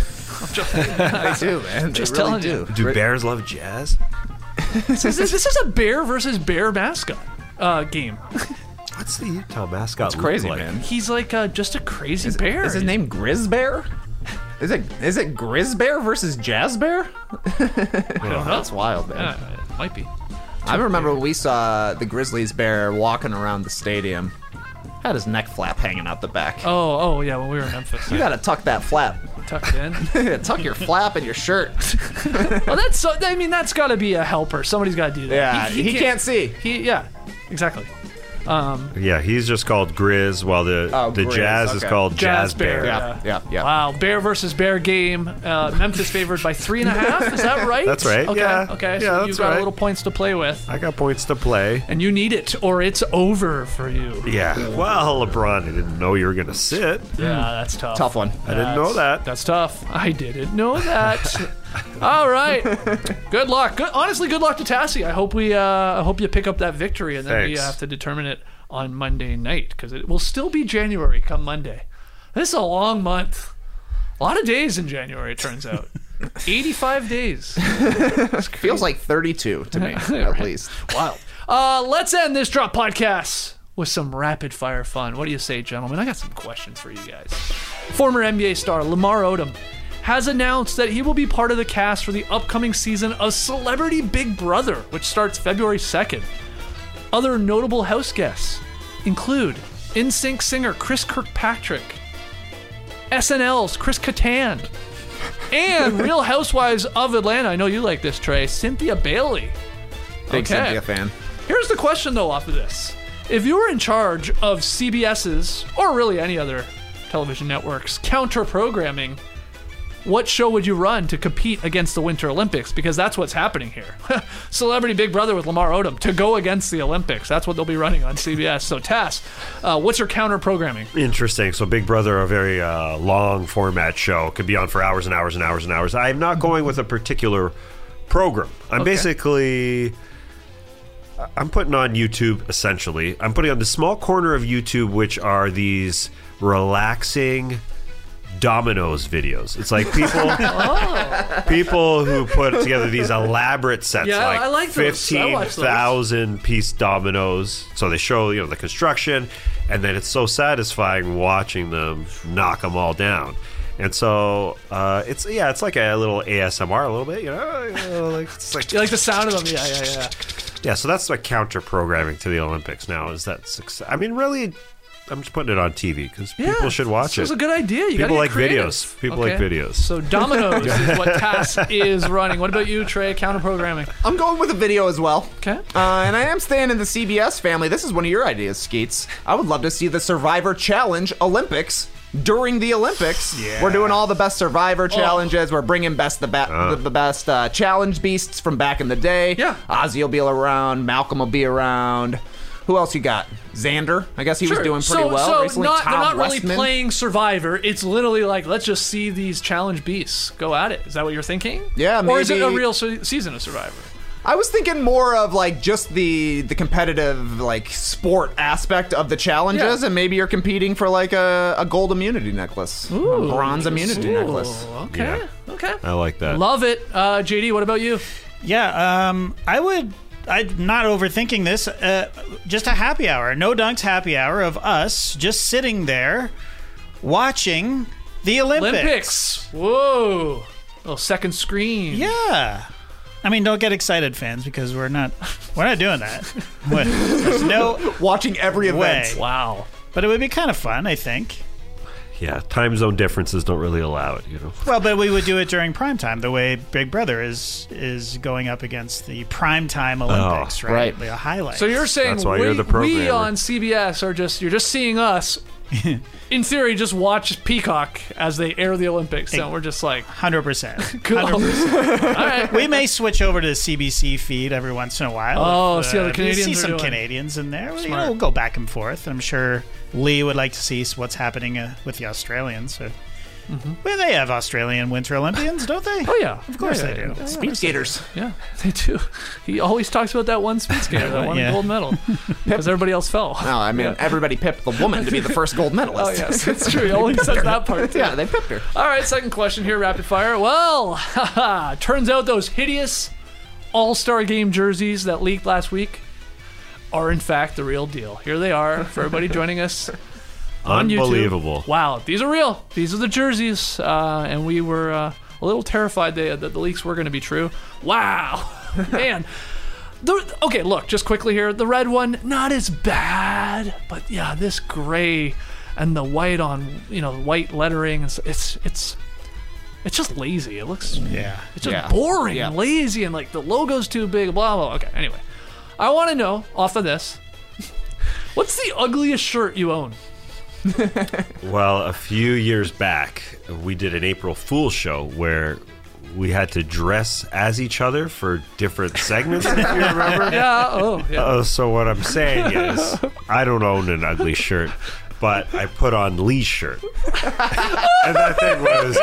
They do, man. Just they really telling do. you. Do Bears love jazz? This is, this is a bear versus bear mascot uh, game. What's the Utah mascot look Crazy, like? man. He's like uh, just a crazy Is, bear. is his name Grizz Bear? Is it is it Grizz Bear versus Jazz Bear? I don't know. That's wild, man. Yeah, it might be. I remember when we saw the Grizzlies bear walking around the stadium. Had his neck flap hanging out the back. Oh, oh yeah, when we were in Memphis. You gotta tuck that flap. Tucked in. Tuck your flap in your shirt. Well, that's so. I mean, that's got to be a helper. Somebody's got to do that. Yeah, he can't see. He, yeah, exactly. Um, Yeah, he's just called Grizz, while the Oh, the Grizz, Jazz is okay. called Jazz Jazz Bear. Bear. Yeah, yeah, yeah. Wow, bear versus bear game. Uh, Memphis favored by three and a half. Is that right? That's right, Okay. yeah. Okay. Yeah, So that's you've got right. little points to play with, I got points to play. and you need it, or it's over for you. Yeah. Well, LeBron, I didn't know you were going to sit. Yeah, that's tough. Tough one. I didn't know that. That's tough. I didn't know that. All right. Good luck. Good, honestly, good luck to Tassie. I hope we. Uh, I hope you pick up that victory, and then we Thanks. have to determine it on Monday night because it will still be January come Monday. This is a long month. A lot of days in January. It turns out. eighty-five days. Feels like thirty-two to me, at least. Wild. Uh, let's end this Drop Podcast with some rapid fire fun. What do you say, gentlemen? I got some questions for you guys. Former N B A star Lamar Odom has announced that he will be part of the cast for the upcoming season of Celebrity Big Brother, which starts February second. Other notable house guests include N Sync singer Chris Kirkpatrick, S N L's Chris Kattan, and Real Housewives of Atlanta. I know you like this, Trey. Cynthia Bailey. Big Okay. Cynthia fan. Here's the question, though, off of this. If you were in charge of C B S's, or really any other television network's, counter-programming, what show would you run to compete against the Winter Olympics? Because that's what's happening here. Celebrity Big Brother with Lamar Odom to go against the Olympics. That's what they'll be running on C B S. So, Tass, uh, what's your counter-programming? Interesting. So Big Brother, a very uh, long format show, could be on for hours and hours and hours and hours. I'm not going with a particular program. I'm Okay. basically... I'm putting on YouTube, essentially. I'm putting on the small corner of YouTube, which are these relaxing dominoes videos. It's like people Oh. people who put together these elaborate sets, Yeah, like, I like those. I fifteen watch those. thousand piece dominoes. So they show, you know, the construction, and then it's so satisfying watching them knock them all down. And so uh, it's yeah, it's like a little A S M R a little bit, you know, you know, like it's like You like the sound of them? Yeah, yeah, yeah. yeah. So that's like counter programming to the Olympics now. Is that success? I mean, really, I'm just putting it on T V because Yeah, people should watch This it. is a good idea. You People gotta like get creative. videos. People Okay. like videos. So Dominoes is what Tass is running. What about you, Trey? Counter programming. I'm going with a video as well. Okay. Uh, and I am staying in the C B S family. This is one of your ideas, Skeets. I would love to see the Survivor Challenge Olympics during the Olympics. Yeah. We're doing all the best Survivor challenges. We're bringing best the, ba- Uh. the, the best uh, challenge beasts from back in the day. Yeah. Ozzy will be around. Malcolm will be around. Who else you got? Xander. I guess he Sure. was doing pretty so, well so recently. Not, Tom they're not Westman. really playing Survivor. It's literally like, let's just see these challenge beasts go at it. Is that what you're thinking? Yeah, Or is it a maybe- real se- season of Survivor? I was thinking more of like just the the competitive like sport aspect of the challenges, Yeah. and maybe you're competing for like a, a gold immunity necklace, Ooh. a bronze immunity Ooh, necklace. Okay. Okay. I like that. Love it. Uh, J D, what about you? Yeah, um, I would. I'm not overthinking this. Uh, just a happy hour, no dunks happy hour of us just sitting there watching the Olympics. Olympics. Whoa. Little second screen. Yeah. I mean, don't get excited, fans, because we're not we're not doing that. What- There's no Watching every way. event. Wow. But it would be kind of fun, I think. Yeah, time zone differences don't really allow it, you know. Well, but we would do it during prime time, the way Big Brother is is going up against the primetime Olympics, right? right. The highlight. So you're saying That's why we, you're the we programmer. on C B S are just, you're just seeing us, in theory, just watch Peacock as they air the Olympics, and we're just like, one hundred percent. cool. one hundred percent. All right. We may switch over to the C B C feed every once in a while. Oh, if, see how the uh, Canadians see are some doing. Canadians in there. Well, you Smart. know, we'll go back and forth. I'm sure Lee would like to see what's happening uh, with the Australians. So. Well, they have Australian Winter Olympians, don't they? Oh, yeah. Of course Yeah, they yeah, do. yeah. Speed skaters. Yeah, they do. He always talks about that one speed skater that won Yeah. a gold medal because everybody else fell. No, I mean Yeah. everybody pipped the woman to be the first gold medalist. Oh, yes, it's true. He only says that part. Too. Yeah, they pipped her. All right, second question here, rapid fire. Well, haha, turns out those hideous All-Star Game jerseys that leaked last week are in fact the real deal. Here they are for everybody joining us on YouTube. Unbelievable. Wow, these are real. These are the jerseys, uh, and we were uh, a little terrified that, that the leaks were going to be true. Wow, man. The, okay, look, just quickly here. The red one, not as bad, but yeah, this gray and the white on, you know, white lettering. It's it's it's, it's just lazy. It looks Yeah. it's just Yeah. boring, Yeah. and lazy, and like the logo's too big. Blah blah. Okay, anyway, I want to know off of this, what's the ugliest shirt you own? Well, a few years back, we did an April Fool's show where we had to dress as each other for different segments, if you remember. Yeah. Oh yeah. Uh, so what I'm saying is, I don't own an ugly shirt, but I put on Lee's shirt. And that thing was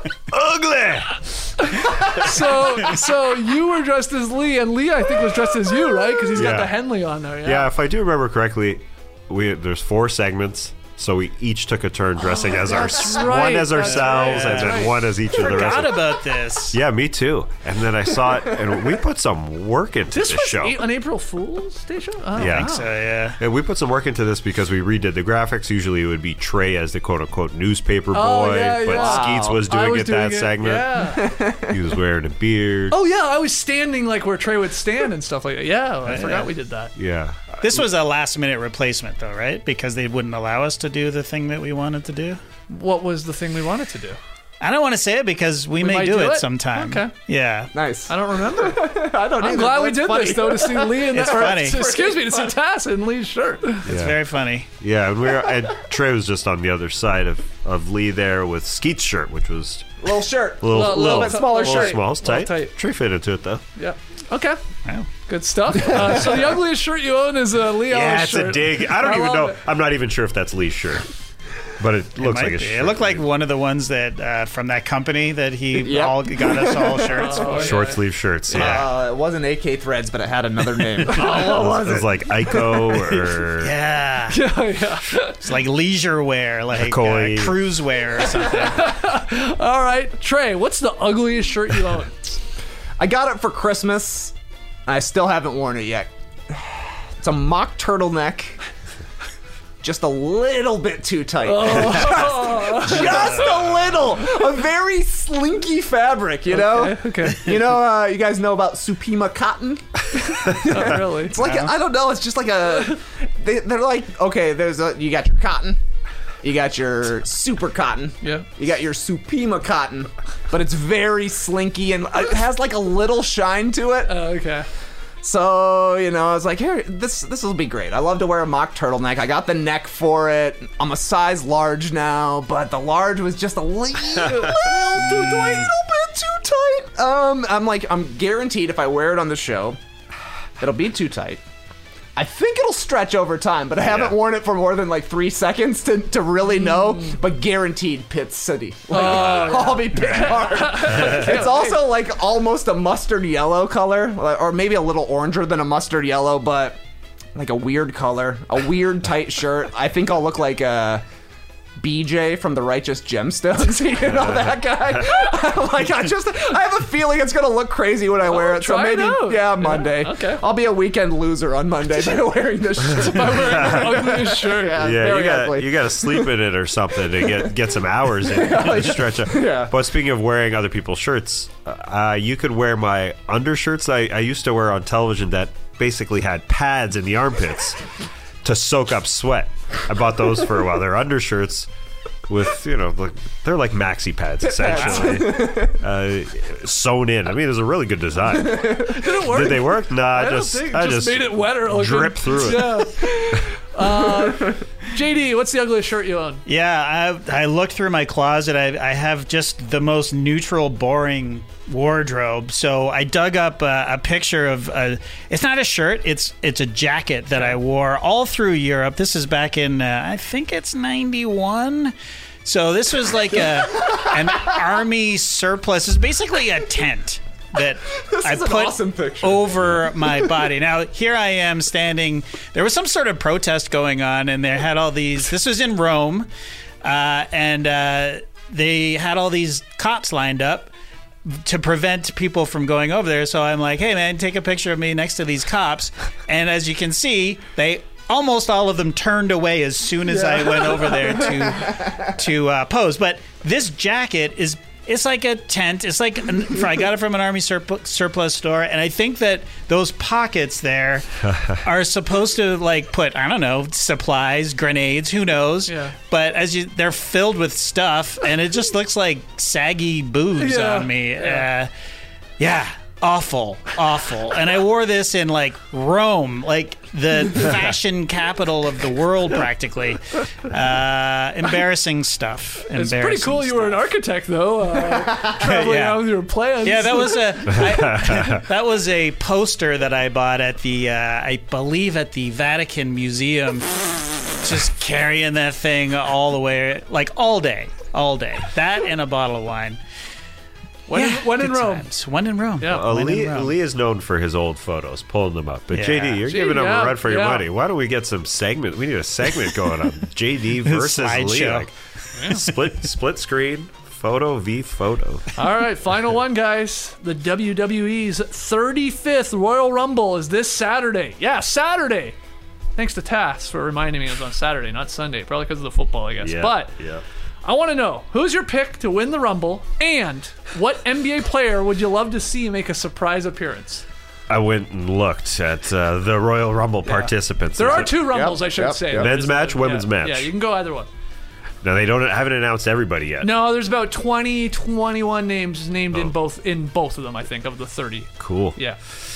ugly! so so you were dressed as Lee, and Lee I think was dressed as you, right? Because he's got Yeah. the Henley on there. Yeah. Yeah, if I do remember correctly, we there's four segments. So we each took a turn dressing as our that's right, one as that's ourselves, right, and then that's right. one as each of the rest. Forgot of about this. Yeah, me too. And then I saw it, and we put some work into This this, was show. a- an April Fool's Day show. Oh, Yeah. wow. So, yeah. And we put some work into this because we redid the graphics. Usually it would be Trey as the quote-unquote newspaper boy, Oh, yeah, but yeah. Skeets was I doing was it that doing it, segment. Yeah. He was wearing a beard. Oh yeah, I was standing like where Trey would stand and stuff like that. Yeah, I forgot we did that. Yeah. This was a last minute replacement, though, right? Because they wouldn't allow us to do the thing that we wanted to do. What was the thing we wanted to do? I don't want to say it because we, We may might do, do it it? sometime. Okay. Yeah. Nice. I don't remember. I don't. I'm either, glad but we it's did funny. this though to see Lee in It's that. funny. Excuse me, to see Tass in Lee's shirt. It's Yeah. very funny. Yeah, and we were, and Trey was just on the other side of, of Lee there with Skeet's shirt, which was Little shirt. a little, Little- little, little bit smaller little shirt. small. It's Little tight. tight. Trey fit into it though. Yeah. Okay. Wow. Good stuff. Uh, so the ugliest shirt you own is a Lee Yeah, Ellis it's shirt. a dig. I don't I even love know. it. I'm not even sure if that's Lee's shirt, but it It looks might like a be. shirt. It looked like one of the ones that uh, from that company that he Yep. all got us all shirts Oh, for. short sleeve shirts. Yeah. Uh, it wasn't A K Threads, but it had another name. It was, it was like Ico or Yeah. Yeah, yeah. It's like leisure wear, like uh, Koi. cruise wear or something. All right, Trey. What's the ugliest shirt you own? I got it for Christmas. I still haven't worn it yet. It's a mock turtleneck. Just a little bit too tight. just, just a little. A very slinky fabric, you know? Okay. okay. You know, uh, you guys know about Supima cotton? Not really. It's like, a, I don't know, it's just like a, they, they're like, okay, there's a, you got your cotton, you got your super cotton, Yeah. you got your Supima cotton, but it's very slinky and it has like a little shine to it. Uh, okay. So, you know, I was like, here, this this will be great. I love to wear a mock turtleneck. I got the neck for it. I'm a size large now, but the large was just a little, little too tight, little bit too tight. Um, I'm like, I'm guaranteed if I wear it on the show, it'll be too tight. I think it'll stretch over time, but I haven't Yeah. worn it for more than like three seconds to, to really know. But guaranteed, Pitt City. Like, I'll be Pitt hard. It's also like almost a mustard yellow color, or maybe a little oranger than a mustard yellow, but like a weird color, a weird tight shirt. I think I'll look like a B J from the Righteous Gemstones. You know that guy? I'm like, I just, I have a feeling it's gonna look crazy when I wear it. So try it maybe, out. yeah, Monday. Yeah, okay. I'll be a weekend loser on Monday by wearing this shirt. By wearing the ugliest shirt. Yeah, Yeah, very you got ugly. you got to sleep in it or something to get get some hours in to stretch out. Yeah. But speaking of wearing other people's shirts, uh, you could wear my undershirts I, I used to wear on television that basically had pads in the armpits to soak up sweat. I bought those for a while. They're undershirts with, you know, like they're like maxi pads essentially, uh, sewn in. I mean, it was a really good design. Did it work? Did they work? Nah, I I don't just think- I just just made it wetter. Like drip a- through it. Yeah. Uh, J D, what's the ugliest shirt you own? Yeah, I, I looked through my closet. I, I have just the most neutral, boring wardrobe. So I dug up a, a picture of a. It's not a shirt. It's it's a jacket that I wore all through Europe. This is back in uh, I think it's ninety-one. So this was like a an army surplus. It's basically a tent that I is an put awesome picture. over my body. Now, here I am standing. There was some sort of protest going on, and they had all these. This was in Rome, uh, and uh, they had all these cops lined up to prevent people from going over there. So I'm like, hey, man, take a picture of me next to these cops. And as you can see, they almost all of them turned away as soon as I went over there to to uh, pose. But this jacket is. It's like a tent. It's like an, I got it from an army surplus, surplus store, and I think that those pockets there are supposed to like put I don't know supplies, grenades, who knows? Yeah. But as you, they're filled with stuff, and it just looks like saggy boobs Yeah. on me. Yeah. Uh, yeah, awful, awful. And I wore this in like Rome, like the fashion capital of the world, practically. Uh, embarrassing stuff. It's pretty cool you were an architect, though, uh, traveling Yeah. out with your plans. Yeah, that was a I, that was a poster that I bought at the uh, I believe at the Vatican Museum. Just carrying that thing all the way, like all day, all day. That and a bottle of wine. When, Yeah, in, when in good Rome. times. When in Rome. Yeah. Uh, When in Lee, Rome. Lee is known for his old photos, pulling them up. But Yeah. J D, you're J D, giving him yeah, a run for your yeah. money. Why don't we get some segment? We need a segment going on. J D versus Lee. Slideshow. Like, split split screen, photo v photo. All right, final one, guys. The W W E's thirty-fifth Royal Rumble is this Saturday. Yeah, Saturday. Thanks to Tass for reminding me it was on Saturday, not Sunday. Probably because of the football, I guess. Yeah, But yeah. I want to know, who's your pick to win the Rumble, and what N B A player would you love to see make a surprise appearance? I went and looked at uh, the Royal Rumble participants. There Is are it- two Rumbles, Yep, I should yep, say. yep. Men's match, women's yeah, match. Yeah, you can go either one. No, they don't haven't announced everybody yet. No, there's about twenty, twenty-one names named in both in both of them, I think, of the thirty. Cool. Yeah.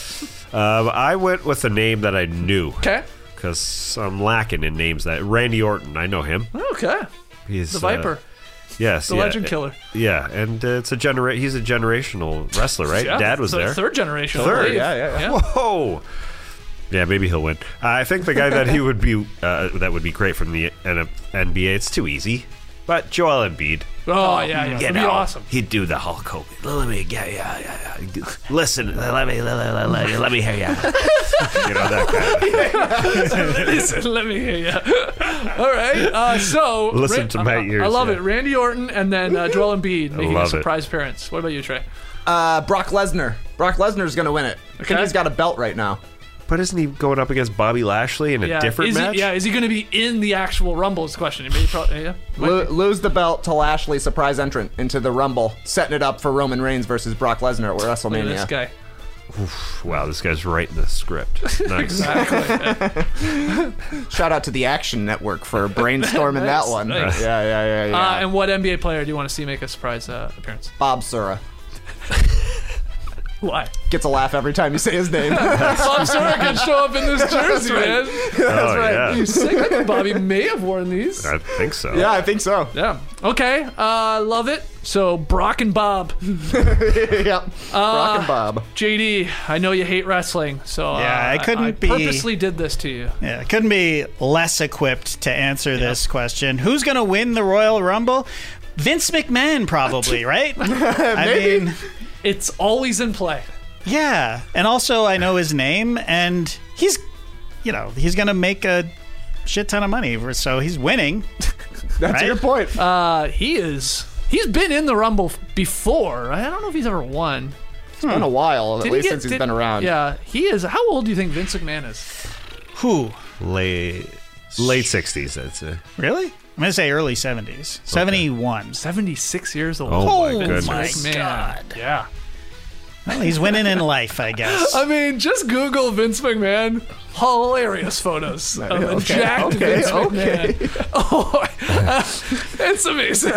Um, I went with a name that I knew. Okay. Because I'm lacking in names that Randy Orton. I know him. Okay. He's The uh, Viper. yes, The yeah. legend killer. Yeah, and uh, it's a genera- He's a generational wrestler, right? Yeah, Dad was th- there. Third generation. I Third, believe. yeah, yeah, yeah. Whoa. Yeah, maybe he'll win. Uh, I think the guy that he would be uh, that would be great from the N B A. It's too easy, but Joel Embiid. Oh, yeah, yeah. You That'd be know, awesome. He'd do the Hulk Hogan. Let me get yeah, yeah, yeah. Listen, let me let, let, let, let me hear you. You know that kind of. Listen, let me hear you. All right. Uh, so Listen to my I- ears, I love yeah. it. Randy Orton and then uh, Joel Embiid making a love it. surprise appearance. What about you, Trey? Uh, Brock Lesnar. Brock Lesnar's going to win it. I Okay. think he's got a belt right now. But isn't he going up against Bobby Lashley in a Yeah. different is he, match? Yeah. Is he going to be in the actual Rumble? Is the question. Maybe probably, yeah. Might Lo- be. lose the belt to Lashley, surprise entrant into the Rumble, setting it up for Roman Reigns versus Brock Lesnar at Look at WrestleMania. this guy. Wow, this guy's writing the script. Nice. Exactly. Shout out to the Action Network for brainstorming Nice, that one. nice. Yeah, yeah, yeah, yeah. Uh, and what N B A player do you want to see make a surprise uh, appearance? Bob Sura. Why? Gets a laugh every time you say his name. Bob Sorokin show up in this jersey, man. That's Oh, right. yeah. You sick? I think Bobby may have worn these. I think so. Yeah, I think so. Yeah. Okay. Uh, love it. So Brock and Bob. Yep. Brock and Bob. J D, I know you hate wrestling, so uh, Yeah, I couldn't I be- purposely did this to you. Yeah, couldn't be less equipped to answer this question. Who's going to win the Royal Rumble? Vince McMahon, probably, right? I mean, It's always in play. yeah. And also, I know his name, and he's, you know, he's going to make a shit ton of money, so he's winning. That's right? a good point. Uh, he is. He's been in the Rumble before. I don't know if he's ever won. It's been a while, at Did he least get- since he's did- been around. Yeah, he is. How old do you think Vince McMahon is? Who? Late late sixties, I'd say. Really? I'm going to say early seventies. seventy-one. seventy-six years old. Oh, my Vince goodness. McMahon. God. Yeah. Well, he's winning in life, I guess. I mean, just Google Vince McMahon. Hilarious photos of a Okay, jacked okay, Vince okay. McMahon. Oh, uh, it's amazing.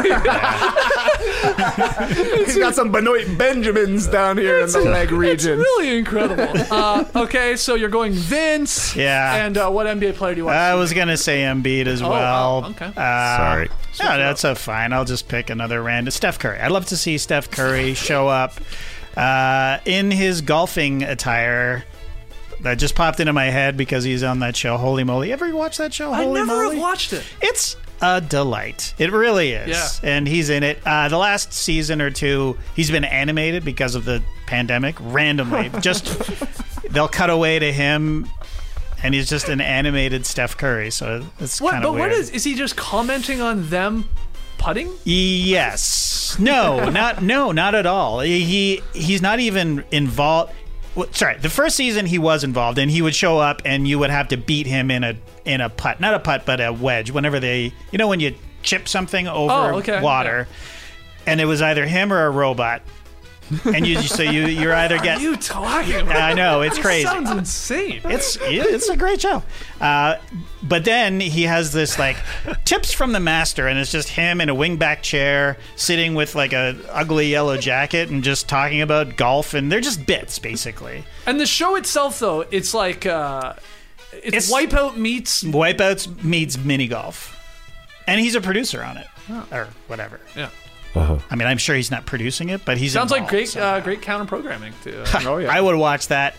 He's got some Benoit Benjamins down here in the leg It's region. really incredible. Uh, okay, so you're going Vince. Yeah. And uh, what N B A player do you want? I was going to say Embiid as Oh, well. wow, okay. Uh, Sorry. No, that's a fine. I'll just pick another random. Steph Curry. I'd love to see Steph Curry show up uh, in his golfing attire. That just popped into my head because he's on that show, Holy Moly. Ever watch that show, I Holy never Moly? have watched it. It's a delight. It really is. Yeah. And he's in it. Uh, the last season or two, he's been animated because of the pandemic randomly. Just they'll cut away to him, and he's just an animated Steph Curry. So it's What? kind But of weird. what is? Is he just commenting on them putting? Yes. No, not no, not at all. He he's not even involved. Well, sorry, the first season he was involved, and he would show up, and you would have to beat him in a in a putt, not a putt, but a wedge. Whenever they, you know, when you chip something over Oh, okay, water, and it was either him or a robot, and you so you you're either What get. are you talking about? I know, it's This crazy. sounds insane. It's it's a great show, uh, but then he has this like tips from the master, and it's just him in a wingback chair sitting with like a ugly yellow jacket and just talking about golf, and they're just bits basically. And the show itself, though, it's like uh, it's, It's- Wipeout meets. Wipeouts meets mini golf, and he's a producer on it or whatever. Yeah, I mean, I'm sure he's not producing it, but he's sounds like involved, great, so. uh, great counter programming too. Oh, yeah. I would watch that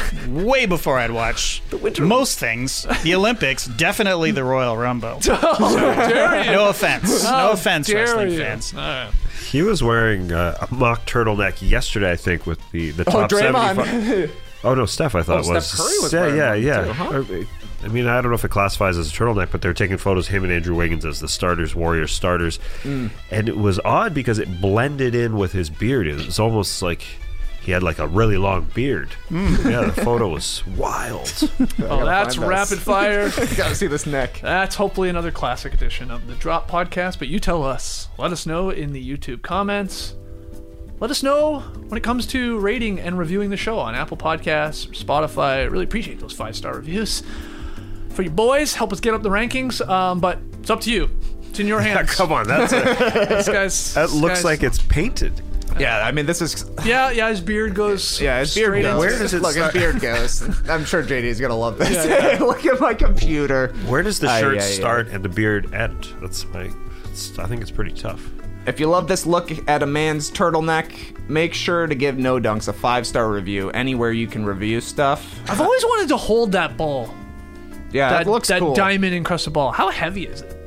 way before I'd watch most things. The Olympics, definitely the Royal Rumble. dare you? No offense. How No offense, dare wrestling you? fans. All right. He was wearing uh, a mock turtleneck yesterday, I think, with the, the Oh, top Draymond. seventy-five. Oh, no, Steph, I thought Oh, it was. Steph Curry was yeah, wearing yeah, one, yeah. too, huh? Or- I mean, I don't know if it classifies as a turtleneck, but they're taking photos, him and Andrew Wiggins as the starters, Warriors starters. Mm. And it was odd because it blended in with his beard. It was almost like he had like a really long beard. Mm. Yeah, the photo was wild. Oh, that's find rapid this. fire. Gotta see this neck. That's hopefully another classic edition of the Drop Podcast. But you tell us. Let us know in the YouTube comments. Let us know when it comes to rating and reviewing the show on Apple Podcasts or Spotify. I really appreciate those five-star reviews. For your boys, help us get up the rankings. Um, but it's up to you. It's in your hands. Come on, that's a, This guy's, that this looks guy's- like it's painted. Yeah, I mean, this is. Yeah, yeah, his beard goes. Yeah, his beard straight goes. into- Where does it Look, start? his beard goes. I'm sure J D's gonna love this. Yeah, yeah. Look at my computer. Where does the Aye, shirt aye, aye. start and the beard end? That's my. It's, I think it's pretty tough. If you love this look at a man's turtleneck, make sure to give No Dunks a five-star review anywhere you can review stuff. I've always wanted to hold that ball. Yeah, That, it looks that cool. diamond encrusted ball. How heavy is it?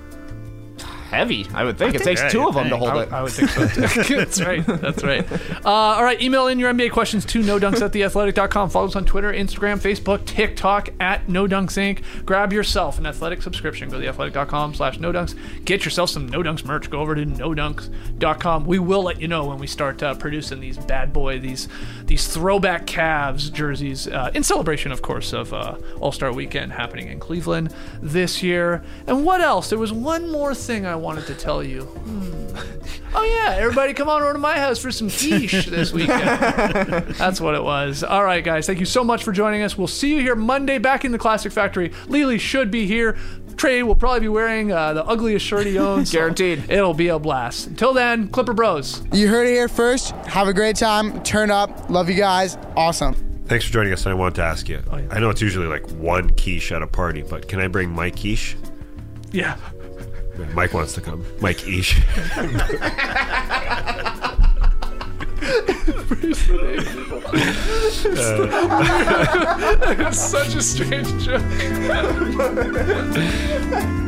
Heavy, I would think. I it think- takes yeah, two you of them to think. hold I, it. I would think so too. That's right. That's right. Uh, all right. Email in your N B A questions to no dunks at the athletic dot com. Follow us on Twitter, Instagram, Facebook, TikTok at No Dunks Incorporated. Grab yourself an athletic subscription. Go to the athletic dot com slash no dunks. Get yourself some No Dunks merch. Go over to no dunks dot com. We will let you know when we start uh, producing these bad boy, these these throwback Cavs jerseys uh, in celebration, of course, of uh, All-Star Weekend happening in Cleveland this year. And what else? There was one more thing I wanted to tell you. Hmm. Oh yeah, everybody come on over to my house for some quiche this weekend. That's what it was. All right, guys, thank you so much for joining us. We'll see you here Monday back in the Classic Factory. Lily should be here. Trey will probably be wearing uh, the ugliest shirt he owns. So Guaranteed. it'll be a blast. Until then, Clipper Bros. You heard it here first. Have a great time. Turn up. Love you guys. Awesome. Thanks for joining us. And I wanted to ask you. Oh, yeah. I know it's usually like one quiche at a party, but can I bring my quiche? Yeah. Mike wants to come. Mike quiche. It's such a strange joke.